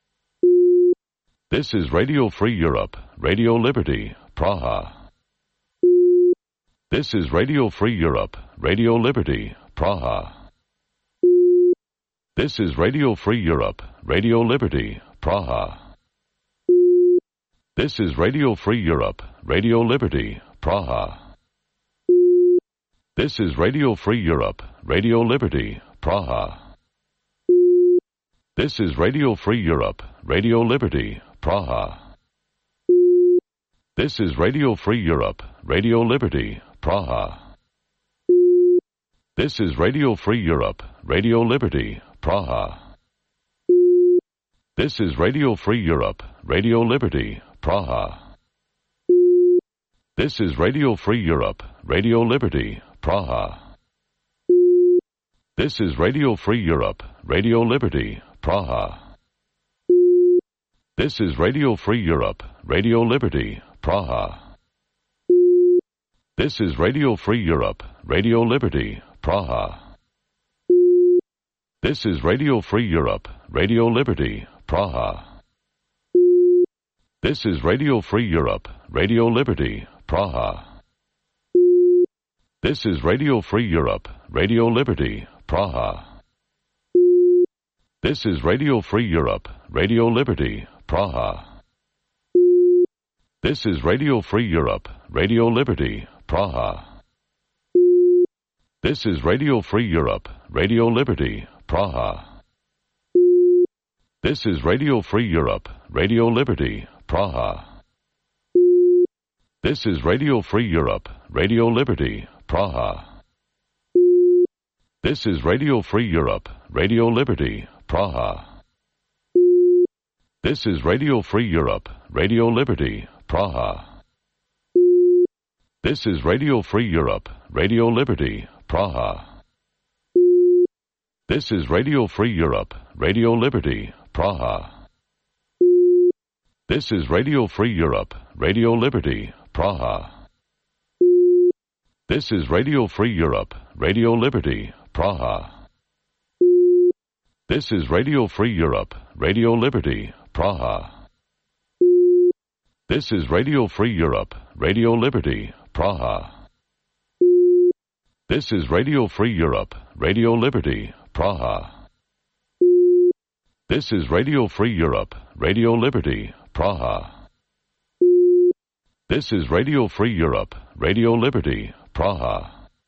This is Radio Free Europe, Radio Liberty, Praha. This is Radio Free Europe, Radio Liberty, Praha. This is Radio Free Europe, Radio Liberty, Praha. This is Radio Free Europe, Radio Liberty, Praha. This is Radio Free Europe, Radio Liberty, Praha. This is Radio Free Europe, Radio Liberty, Praha. This is Radio Free Europe, Radio Liberty, Praha. This is Radio Free Europe, Radio Liberty, Praha. This is Radio Free Europe, Radio Liberty, Praha. This is Radio Free Europe, Radio Liberty, Praha. This is Radio Free Europe, Radio Liberty, Praha. This is Radio Free Europe, Radio Liberty, Praha. This is Radio Free Europe, Radio Liberty, Praha. This is Radio Free Europe, Radio Liberty, Praha. This is Radio Free Europe, Radio Liberty, Praha. This is Radio Free Europe, Radio Liberty, Praha. This is Radio Free Europe, Radio Liberty, Praha. This is Radio Free Europe, Radio Liberty, Praha. This is Radio Free Europe, Radio Liberty, Praha. This is Radio Free Europe, Radio Liberty, Praha. This is Radio Free Europe, Radio Liberty, Praha. This is Radio Free Europe, Radio Liberty, Praha. This is Radio Free Europe, Radio Liberty, Praha. This is Radio Free Europe, Radio Liberty, Praha. This is Radio Free Europe, Radio Liberty, Praha. This is Radio Free Europe, Radio Liberty, Praha. This is Radio Free Europe, Radio Liberty, Praha. This is Radio Free Europe, Radio Liberty, Praha. This is Radio Free Europe, Radio Liberty, Praha. This is Radio Free Europe, Radio Liberty, Praha. This is Radio Free Europe, Radio Liberty, Praha. This is Radio Free Europe, Radio Liberty, Praha.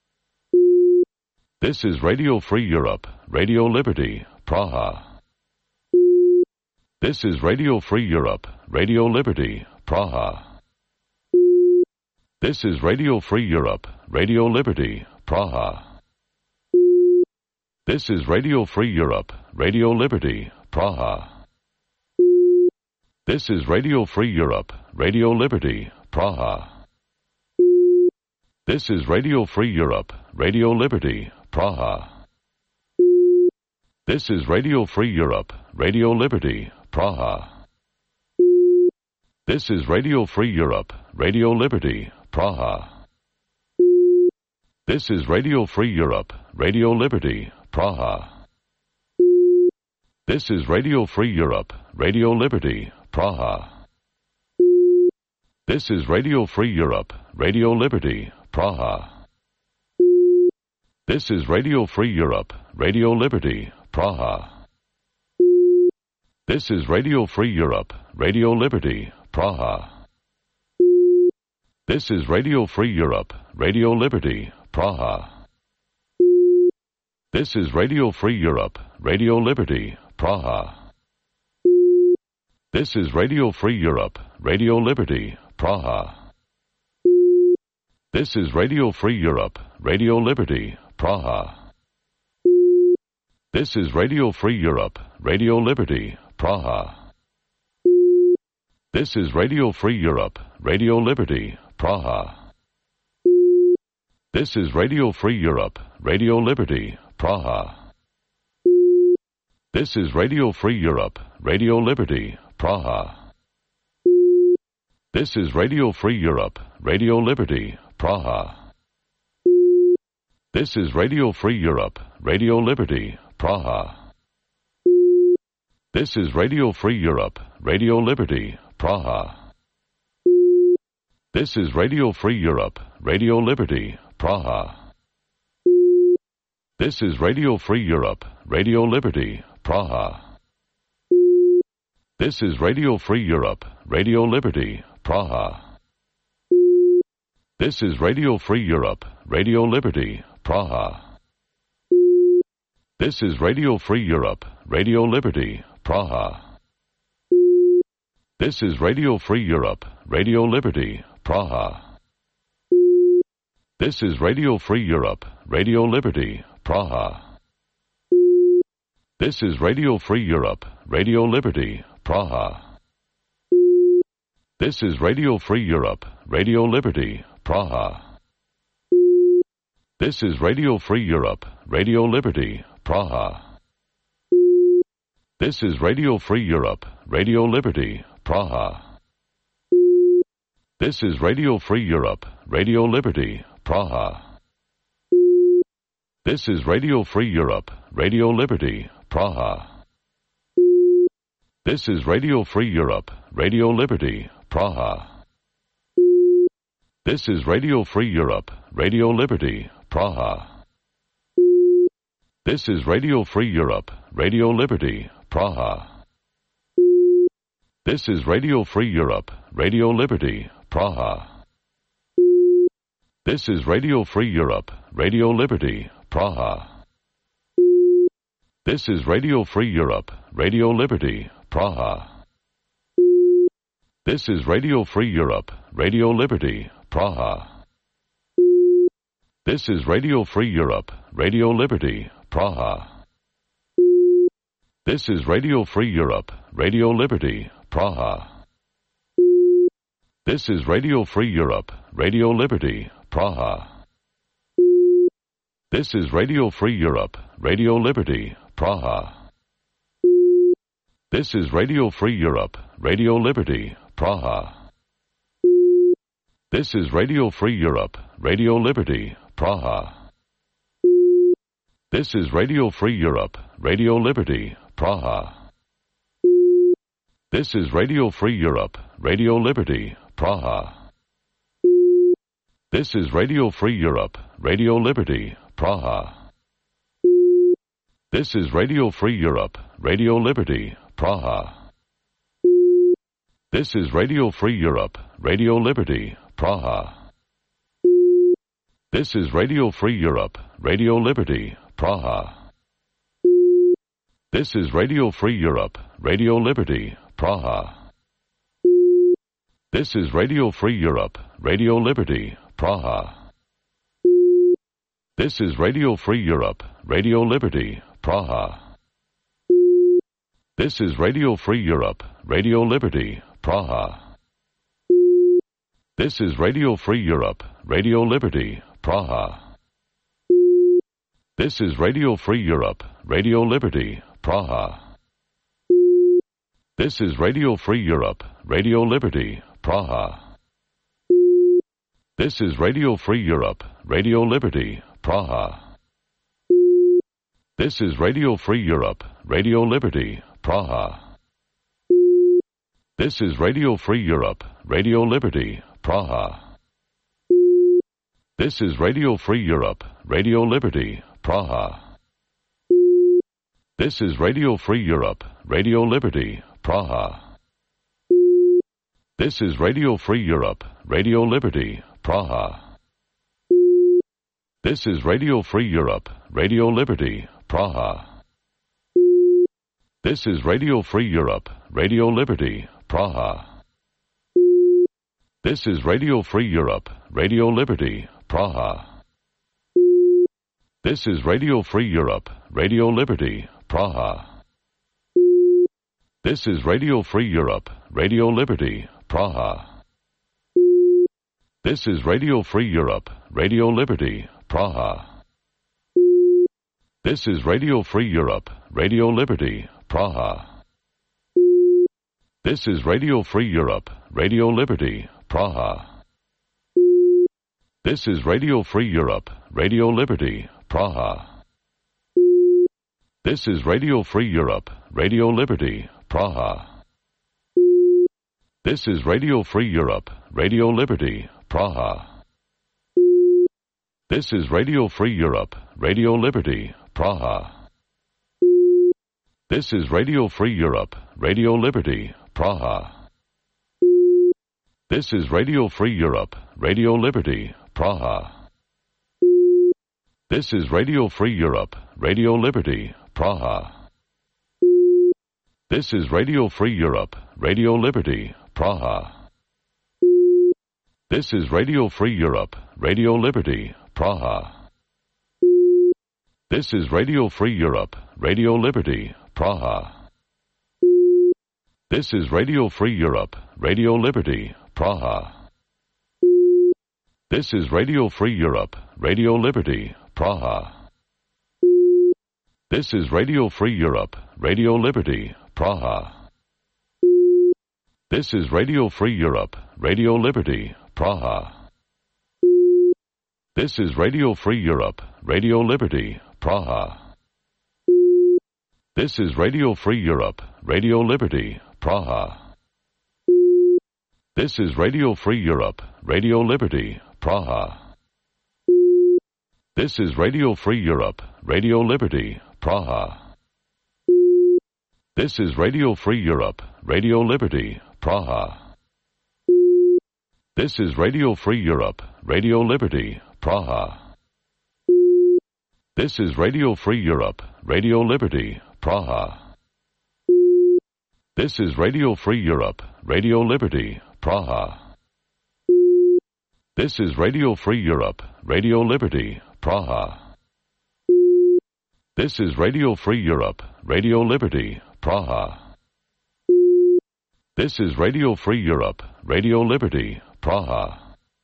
This is Radio Free Europe, Radio Liberty, Praha. This is Radio Free Europe, Radio Liberty, Praha. This is Radio Free Europe, Radio Liberty, Praha. This is Radio Free Europe, Radio Liberty, Praha. This is Radio Free Europe, Radio Liberty, Praha. This is Radio Free Europe, Radio Liberty, Praha. This is Radio Free Europe, Radio Liberty, Praha. This is Radio Free Europe, Radio Liberty, Praha. This is Radio Free Europe, Radio Liberty, Praha. This is Radio Free Europe, Radio Liberty, Praha. This is Radio Free Europe, Radio Liberty, Praha. This is Radio Free Europe, Radio Liberty, Praha. This is Radio Free Europe, Radio Liberty, Praha. This is Radio Free Europe, Radio Liberty, Praha. This is Radio Free Europe, Radio Liberty, Praha. This is Radio Free Europe, Radio Liberty, Praha. This is Radio Free Europe, Radio Liberty, Praha. This is Radio Free Europe, Radio Liberty, Praha. This is Radio Free Europe, Radio Liberty, Praha. This is Radio Free Europe, Radio Liberty, Praha. This is Radio Free Europe, Radio Liberty, Praha. This is Radio Free Europe, Radio Liberty, Praha. This is Radio Free Europe, Radio Liberty, Praha. This is Radio Free Europe, Radio Liberty, Praha. This is Radio Free Europe, Radio Liberty, Praha. This is Radio Free Europe, Radio Liberty, Praha. This is Radio Free Europe, Radio Liberty, Praha. This is Radio Free Europe, Radio Liberty, Praha. This is Radio Free Europe, Radio Liberty, Praha. This is Radio Free Europe, Radio Liberty, Praha. This is Radio Free Europe, Radio Liberty, Praha. This is Radio Free Europe, Radio Liberty, Praha. This is Radio Free Europe, Radio Liberty, Praha. This is Radio Free Europe, Radio Liberty, Praha. This is Radio Free Europe, Radio Liberty, Praha. This is Radio Free Europe, Radio Liberty, Praha. This is Radio Free Europe, Radio Liberty, Praha. This is Radio Free Europe, Radio Liberty, Praha. This is Radio Free Europe, Radio Liberty, Praha. This is Radio Free Europe, Radio Liberty, Praha. This is Radio Free Europe, Radio Liberty, Praha. This is Radio Free Europe, Radio Liberty, Praha. This is Radio Free Europe, Radio Liberty, Praha. This is Radio Free Europe, Radio Liberty, Praha. This is Radio Free Europe, Radio Liberty, Praha. This is Radio Free Europe, Radio Liberty, Praha. This is Radio Free Europe, Radio Liberty, Praha. This is Radio Free Europe, Radio Liberty, Praha. This is Radio Free Europe, Radio Liberty, Praha. This is Radio Free Europe, Radio Liberty, Praha. This is Radio Free Europe, Radio Liberty, Praha. This is Radio Free Europe, Radio Liberty, Praha. This is Radio Free Europe, Radio Liberty, Praha. This is Radio Free Europe, Radio Liberty, Praha. This is Radio Free Europe, Radio Liberty, Praha. This is Radio Free Europe, Radio Liberty, Praha. This is Radio Free Europe, Radio Liberty, Praha. This is Radio Free Europe, Radio Liberty, Praha. This is Radio Free Europe, Radio Liberty, Praha. This is Radio Free Europe, Radio Liberty, Praha. This is Radio Free Europe, Radio Liberty, Praha. This is Radio Free Europe, Radio Liberty, Praha. This is Radio Free Europe, Radio Liberty, Praha. This is Radio Free Europe, Radio Liberty, Praha. This is Radio Free Europe, Radio Liberty, Praha. This is Radio Free Europe, Radio Liberty, Praha. This is Radio Free Europe, Radio Liberty, Praha. This is Radio Free Europe, Radio Liberty, Praha. This is Radio Free Europe, Radio Liberty, Praha. This is Radio Free Europe, Radio Liberty, Praha. This is Radio Free Europe, Radio Liberty, Praha. This is Radio Free Europe, Radio Liberty, Praha. This is Radio Free Europe, Radio Liberty, Praha. This is Radio Free Europe, Radio Liberty, Praha. This is Radio Free Europe, Radio Liberty, Praha. This is Radio Free Europe, Radio Liberty, Praha. This is Radio Free Europe, Radio Liberty, Praha. This is Radio Free Europe, Radio Liberty, Praha. This is Radio Free Europe, Radio Liberty, Praha. This is Radio Free Europe, Radio Liberty, Praha. This is Radio Free Europe, Radio Liberty, Praha. This is Radio Free Europe, Radio Liberty, Praha. This is Radio Free Europe, Radio Liberty, Praha. This is Radio Free Europe, Radio Liberty, Praha. This is Radio Free Europe, Radio Liberty, Praha. This is Radio Free Europe, Radio Liberty, Praha. This is Radio Free Europe, Radio Liberty, Praha. This is Radio Free Europe, Radio Liberty, Praha. This is Radio Free Europe, Radio Liberty, Praha. This is Radio Free Europe, Radio Liberty, Praha. This is Radio Free Europe, Radio Liberty, Praha. This is Radio Free Europe, Radio Liberty, Praha. This is Radio Free Europe, Radio Liberty, Praha. This is Radio Free Europe, Radio Liberty, Praha. This is Radio Free Europe, Radio Liberty, Praha. This is Radio Free Europe, Radio Liberty, Praha. This is Radio Free Europe, Radio Liberty, Praha. This is Radio Free Europe, Radio Liberty, Praha. This is Radio Free Europe, Radio Liberty, Praha. This is Radio Free Europe, Radio Liberty, Praha. This is Radio Free Europe, Radio Liberty, Praha. This is Radio Free Europe, Radio Liberty, Praha.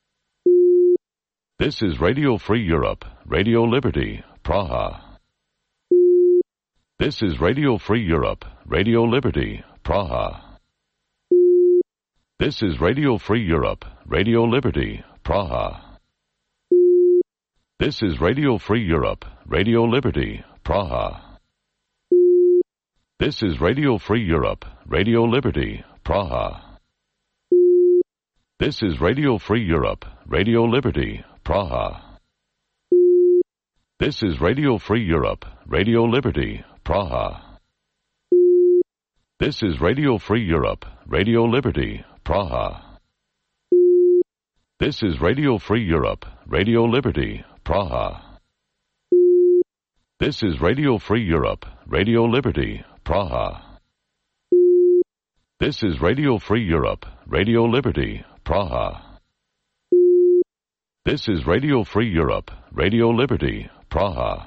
This is Radio Free Europe, Radio Liberty, Praha. This is Radio Free Europe, Radio Liberty, Praha. This is Radio Free Europe, Radio Liberty, Praha. This is Radio Free Europe, Radio Liberty, Praha. This is Radio Free Europe, Radio Liberty, Praha. This is Radio Free Europe, Radio Liberty, Praha. This is Radio Free Europe, Radio Liberty, Praha. This is Radio Free Europe, Radio Liberty, Praha. This is Radio Free Europe, Radio Liberty, Praha. This is Radio Free Europe, Radio Liberty, Praha. This is Radio Free Europe, Radio Liberty, Praha. This is Radio Free Europe, Radio Liberty, Praha.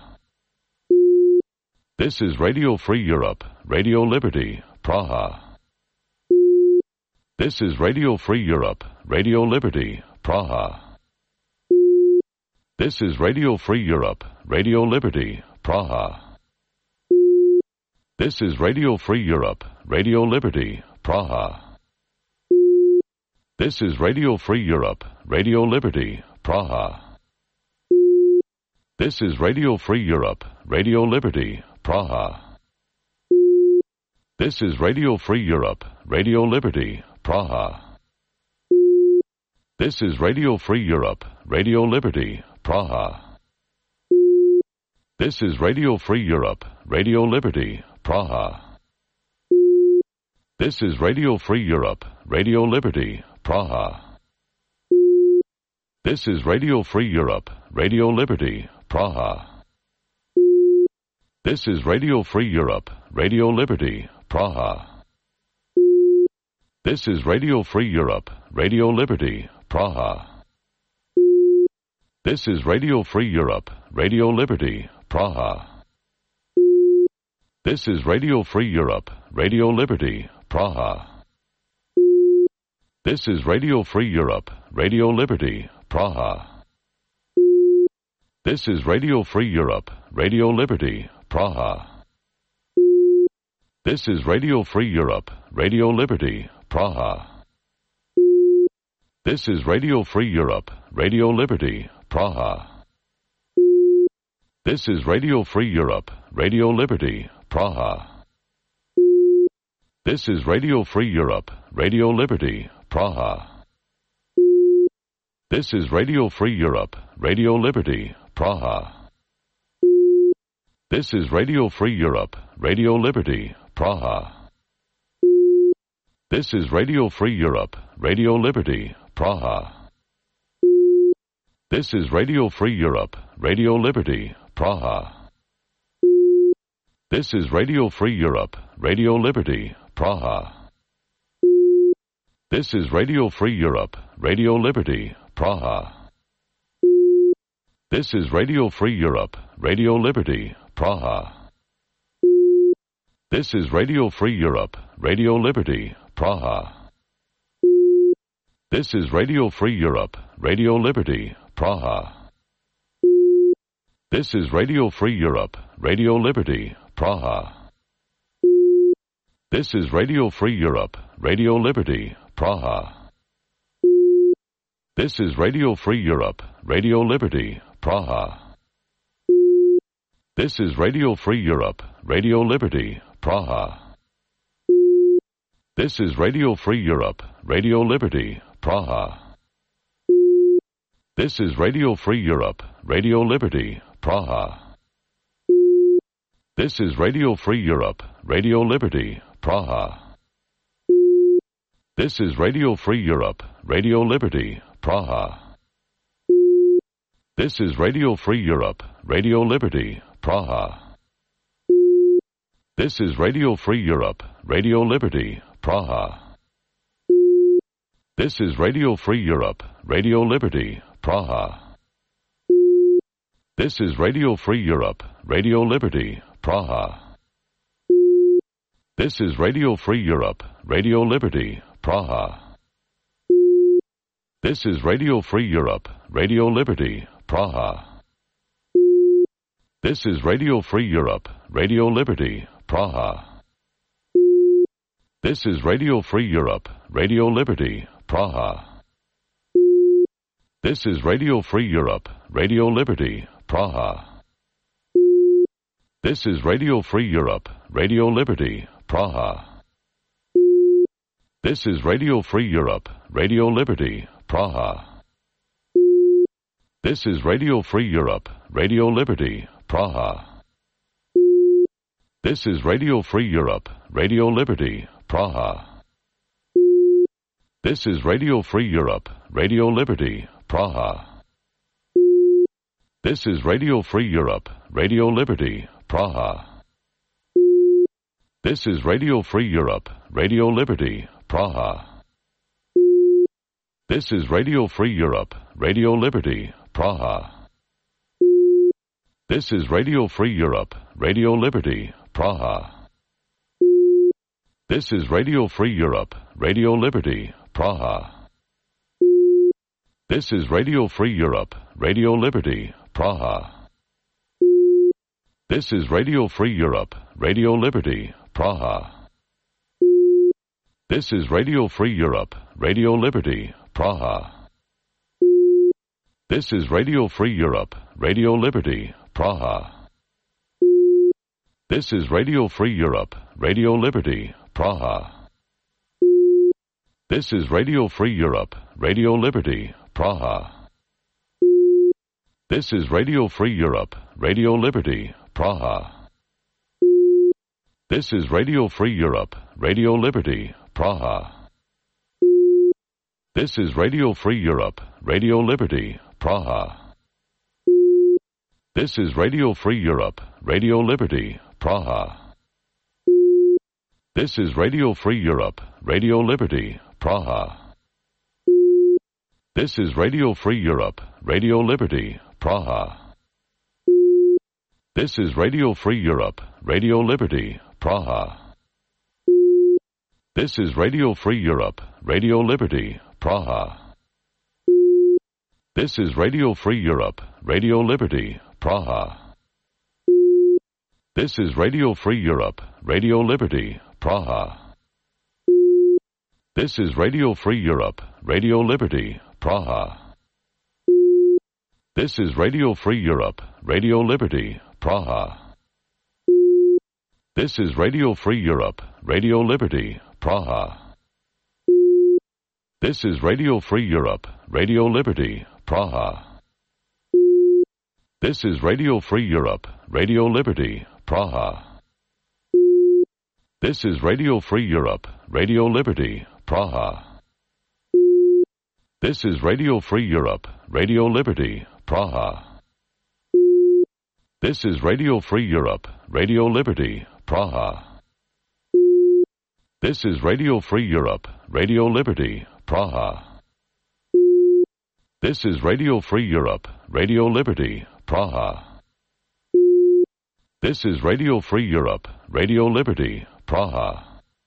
This is Radio Free Europe, Radio Liberty, Praha. This is Radio Free Europe, Radio Liberty, Praha. This is Radio Free Europe, Radio Liberty, Praha. This is Radio Free Europe, Radio Liberty, Praha. This is Radio Free Europe, Radio Liberty, Praha. This is Radio Free Europe, Radio Liberty, Praha. This is Radio Free Europe, Radio Liberty, Praha. This is Radio Free Europe, Radio Liberty, Praha. This is Radio Free Europe, Radio Liberty, Praha. This is Radio Free Europe, Radio Liberty, Praha. This is Radio Free Europe, Radio Liberty, Praha. This is Radio Free Europe, Radio Liberty, Praha. This is Radio Free Europe, Radio Liberty, Praha. This is Radio Free Europe, Radio Liberty, Praha. This is Radio Free Europe, Radio Liberty, Praha. This is Radio Free Europe, Radio Liberty, Praha. This is Radio Free Europe, Radio Liberty, Praha. This is Radio Free Europe, Radio Liberty, Praha. This is Radio Free Europe, Radio Liberty, Praha. This is Radio Free Europe, Radio Liberty, Praha. This is Radio Free Europe, Radio Liberty, Praha. This is Radio Free Europe, Radio Liberty, Praha. This is Radio Free Europe, Radio Liberty, Praha. This is Radio Free Europe, Radio Liberty, Praha. This is Radio Free Europe, Radio Liberty, Praha. This is Radio Free Europe, Radio Liberty, Praha. This is Radio Free Europe, Radio Liberty, Praha. This is Radio Free Europe, Radio Liberty, Praha. This is Radio Free Europe, Radio Liberty, Praha. This is Radio Free Europe, Radio Liberty, Praha. This is Radio Free Europe, Radio Liberty, Praha. This is Radio Free Europe, Radio Liberty, Praha. This is Radio Free Europe, Radio Liberty, Praha. This is Radio Free Europe, Radio Liberty, Praha. This is Radio Free Europe, Radio Liberty, Praha. This is Radio Free Europe, Radio Liberty, Praha. This is Radio Free Europe, Radio Liberty, Praha. This is Radio Free Europe, Radio Liberty, Praha. This is Radio Free Europe, Radio Liberty, Praha. This is Radio Free Europe, Radio Liberty, Praha. This is Radio Free Europe, Radio Liberty, Praha. This is Radio Free Europe, Radio Liberty, Praha. This is Radio Free Europe, Radio Liberty, Praha. This is Radio Free Europe, Radio Liberty, Praha. This is Radio Free Europe, Radio Liberty, Praha. This is Radio Free Europe, Radio Liberty, Praha. This is Radio Free Europe, Radio Liberty, Praha. This is Radio Free Europe, Radio Liberty, Praha. This is Radio Free Europe, Radio Liberty, Praha. This is Radio Free Europe, Radio Liberty, Praha. This is Radio Free Europe, Radio Liberty, Praha. This is Radio Free Europe, Radio Liberty, Praha. This is Radio Free Europe, Radio Liberty, Praha. This is Radio Free Europe, Radio Liberty, Praha. This is Radio Free Europe, Radio Liberty, Praha. This is Radio Free Europe, Radio Liberty, Praha. This is Radio Free Europe, Radio Liberty, Praha. This is Radio Free Europe, Radio Liberty, Praha. This is Radio Free Europe, Radio Liberty, Praha. This is Radio Free Europe, Radio Liberty, Praha. This is Radio Free Europe, Radio Liberty, Praha. This is Radio Free Europe, Radio Liberty, Praha. This is Radio Free Europe, Radio Liberty, Praha. This is Radio Free Europe, Radio Liberty, Praha. This is Radio Free Europe, Radio Liberty, Praha. This is Radio Free Europe, Radio Liberty, Praha. This is Radio Free Europe, Radio Liberty, Praha. This is Radio Free Europe, Radio Liberty, Praha. This is Radio Free Europe, Radio Liberty, Praha. This is Radio Free Europe, Radio Liberty, Praha. This is Radio Free Europe, Radio Liberty, Praha. This is Radio Free Europe, Radio Liberty, Praha. This is Radio Free Europe, Radio Liberty, Praha. This is Radio Free Europe, Radio Liberty, Praha. This is Radio Free Europe, Radio Liberty, Praha. This is Radio Free Europe, Radio Liberty, Praha. This is Radio Free Europe, Radio Liberty, Praha. This is Radio Free Europe, Radio Liberty, Praha. This is Radio Free Europe, Radio Liberty, Praha. This is Radio Free Europe, Radio Liberty, Praha. This is Radio Free Europe, Radio Liberty, Praha. This is Radio Free Europe, Radio Liberty, Praha. This is Radio Free Europe, Radio Liberty, Praha. This is Radio Free Europe, Radio Liberty, Praha.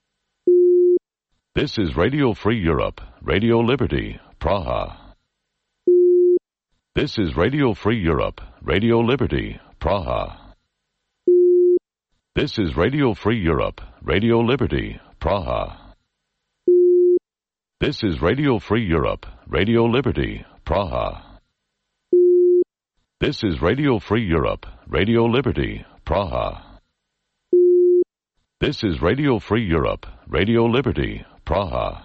This is Radio Free Europe, Radio Liberty, Praha. This is Radio Free Europe, Radio Liberty, Praha. This is Radio Free Europe, Radio Liberty, Praha. This is Radio Free Europe, Radio Liberty, Praha. This is Radio Free Europe, Radio Liberty, Praha. This is Radio Free Europe, Radio Liberty, Praha.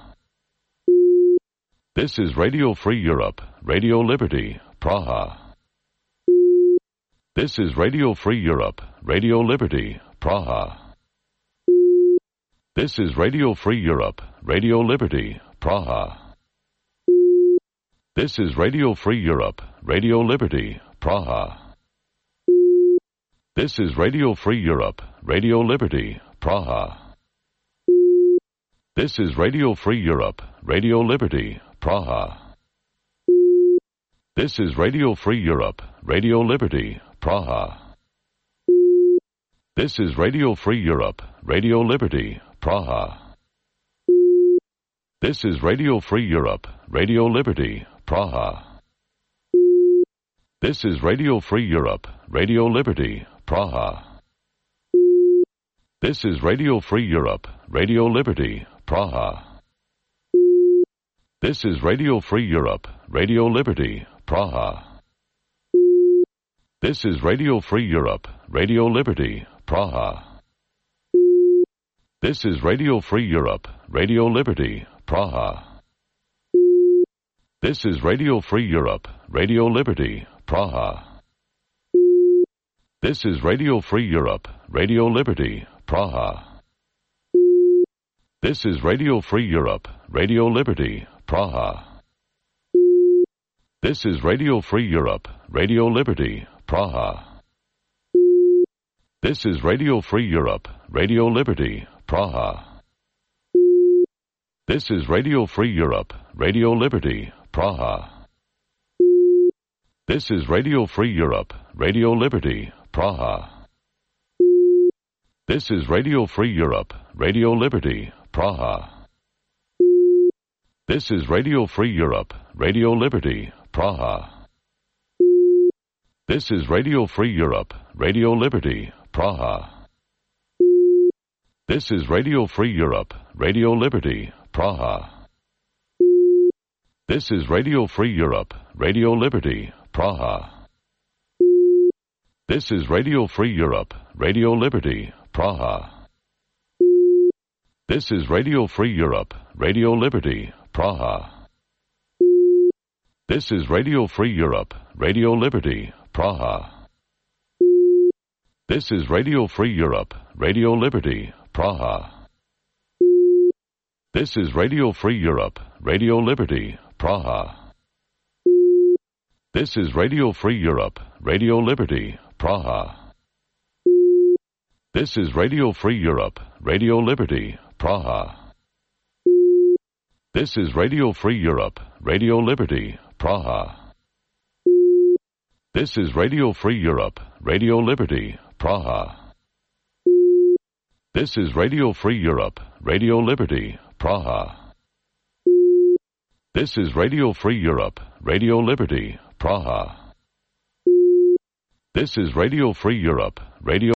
This is Radio Free Europe, Radio Liberty, Praha. This is Radio Free Europe, Radio Liberty, Praha. This is Radio Free Europe, Radio Liberty, Praha. This is Radio Free Europe, Radio Liberty, Praha. This is Radio Free Europe, Radio Liberty, Praha. This is Radio Free Europe, Radio Liberty, Praha. This is Radio Free Europe, Radio Liberty, Praha. This is Radio Free Europe, Radio Liberty, Praha. This is Radio Free Europe, Radio Liberty, Praha. This is Radio Free Europe, Radio Liberty, Praha. This is Radio Free Europe, Radio Liberty, Praha. This is Radio Free Europe, Radio Liberty, Praha. This is Radio Free Europe, Radio Liberty, Praha. This is Radio Free Europe, Radio Liberty, Praha. This is Radio Free Europe, Radio Liberty, Praha. This is Radio Free Europe, Radio Liberty, Praha. This is Radio Free Europe, Radio Liberty, Praha. This is Radio Free Europe, Radio Liberty, Praha. This is Radio Free Europe, Radio Liberty, Praha. This is Radio Free Europe, Radio Liberty, Praha. This is Radio Free Europe, Radio Liberty, Praha. This is Radio Free Europe, Radio Liberty, Praha. This is Radio Free Europe, Radio Liberty, Praha. This is Radio Free Europe, Radio Liberty, Praha. This is Radio Free Europe, Radio Liberty, Praha. This is Radio Free Europe, Radio Liberty, Praha. This is Radio Free Europe, Radio Liberty, Praha. This is Radio Free Europe, Radio Liberty, Praha. This is Radio Free Europe, Radio Liberty, Praha. This is Radio Free Europe, Radio Liberty, Praha. This is Radio Free Europe, Radio Liberty, Praha. This is Radio Free Europe, Radio Liberty, Praha. This is Radio Free Europe, Radio Liberty, Praha. This is Radio Free Europe, Radio Liberty, Praha. This is Radio Free Europe, Radio Liberty, Praha. This is Radio Free Europe, Radio Liberty, Praha. This is Radio Free Europe, Radio Liberty, Praha. This is Radio Free Europe, Radio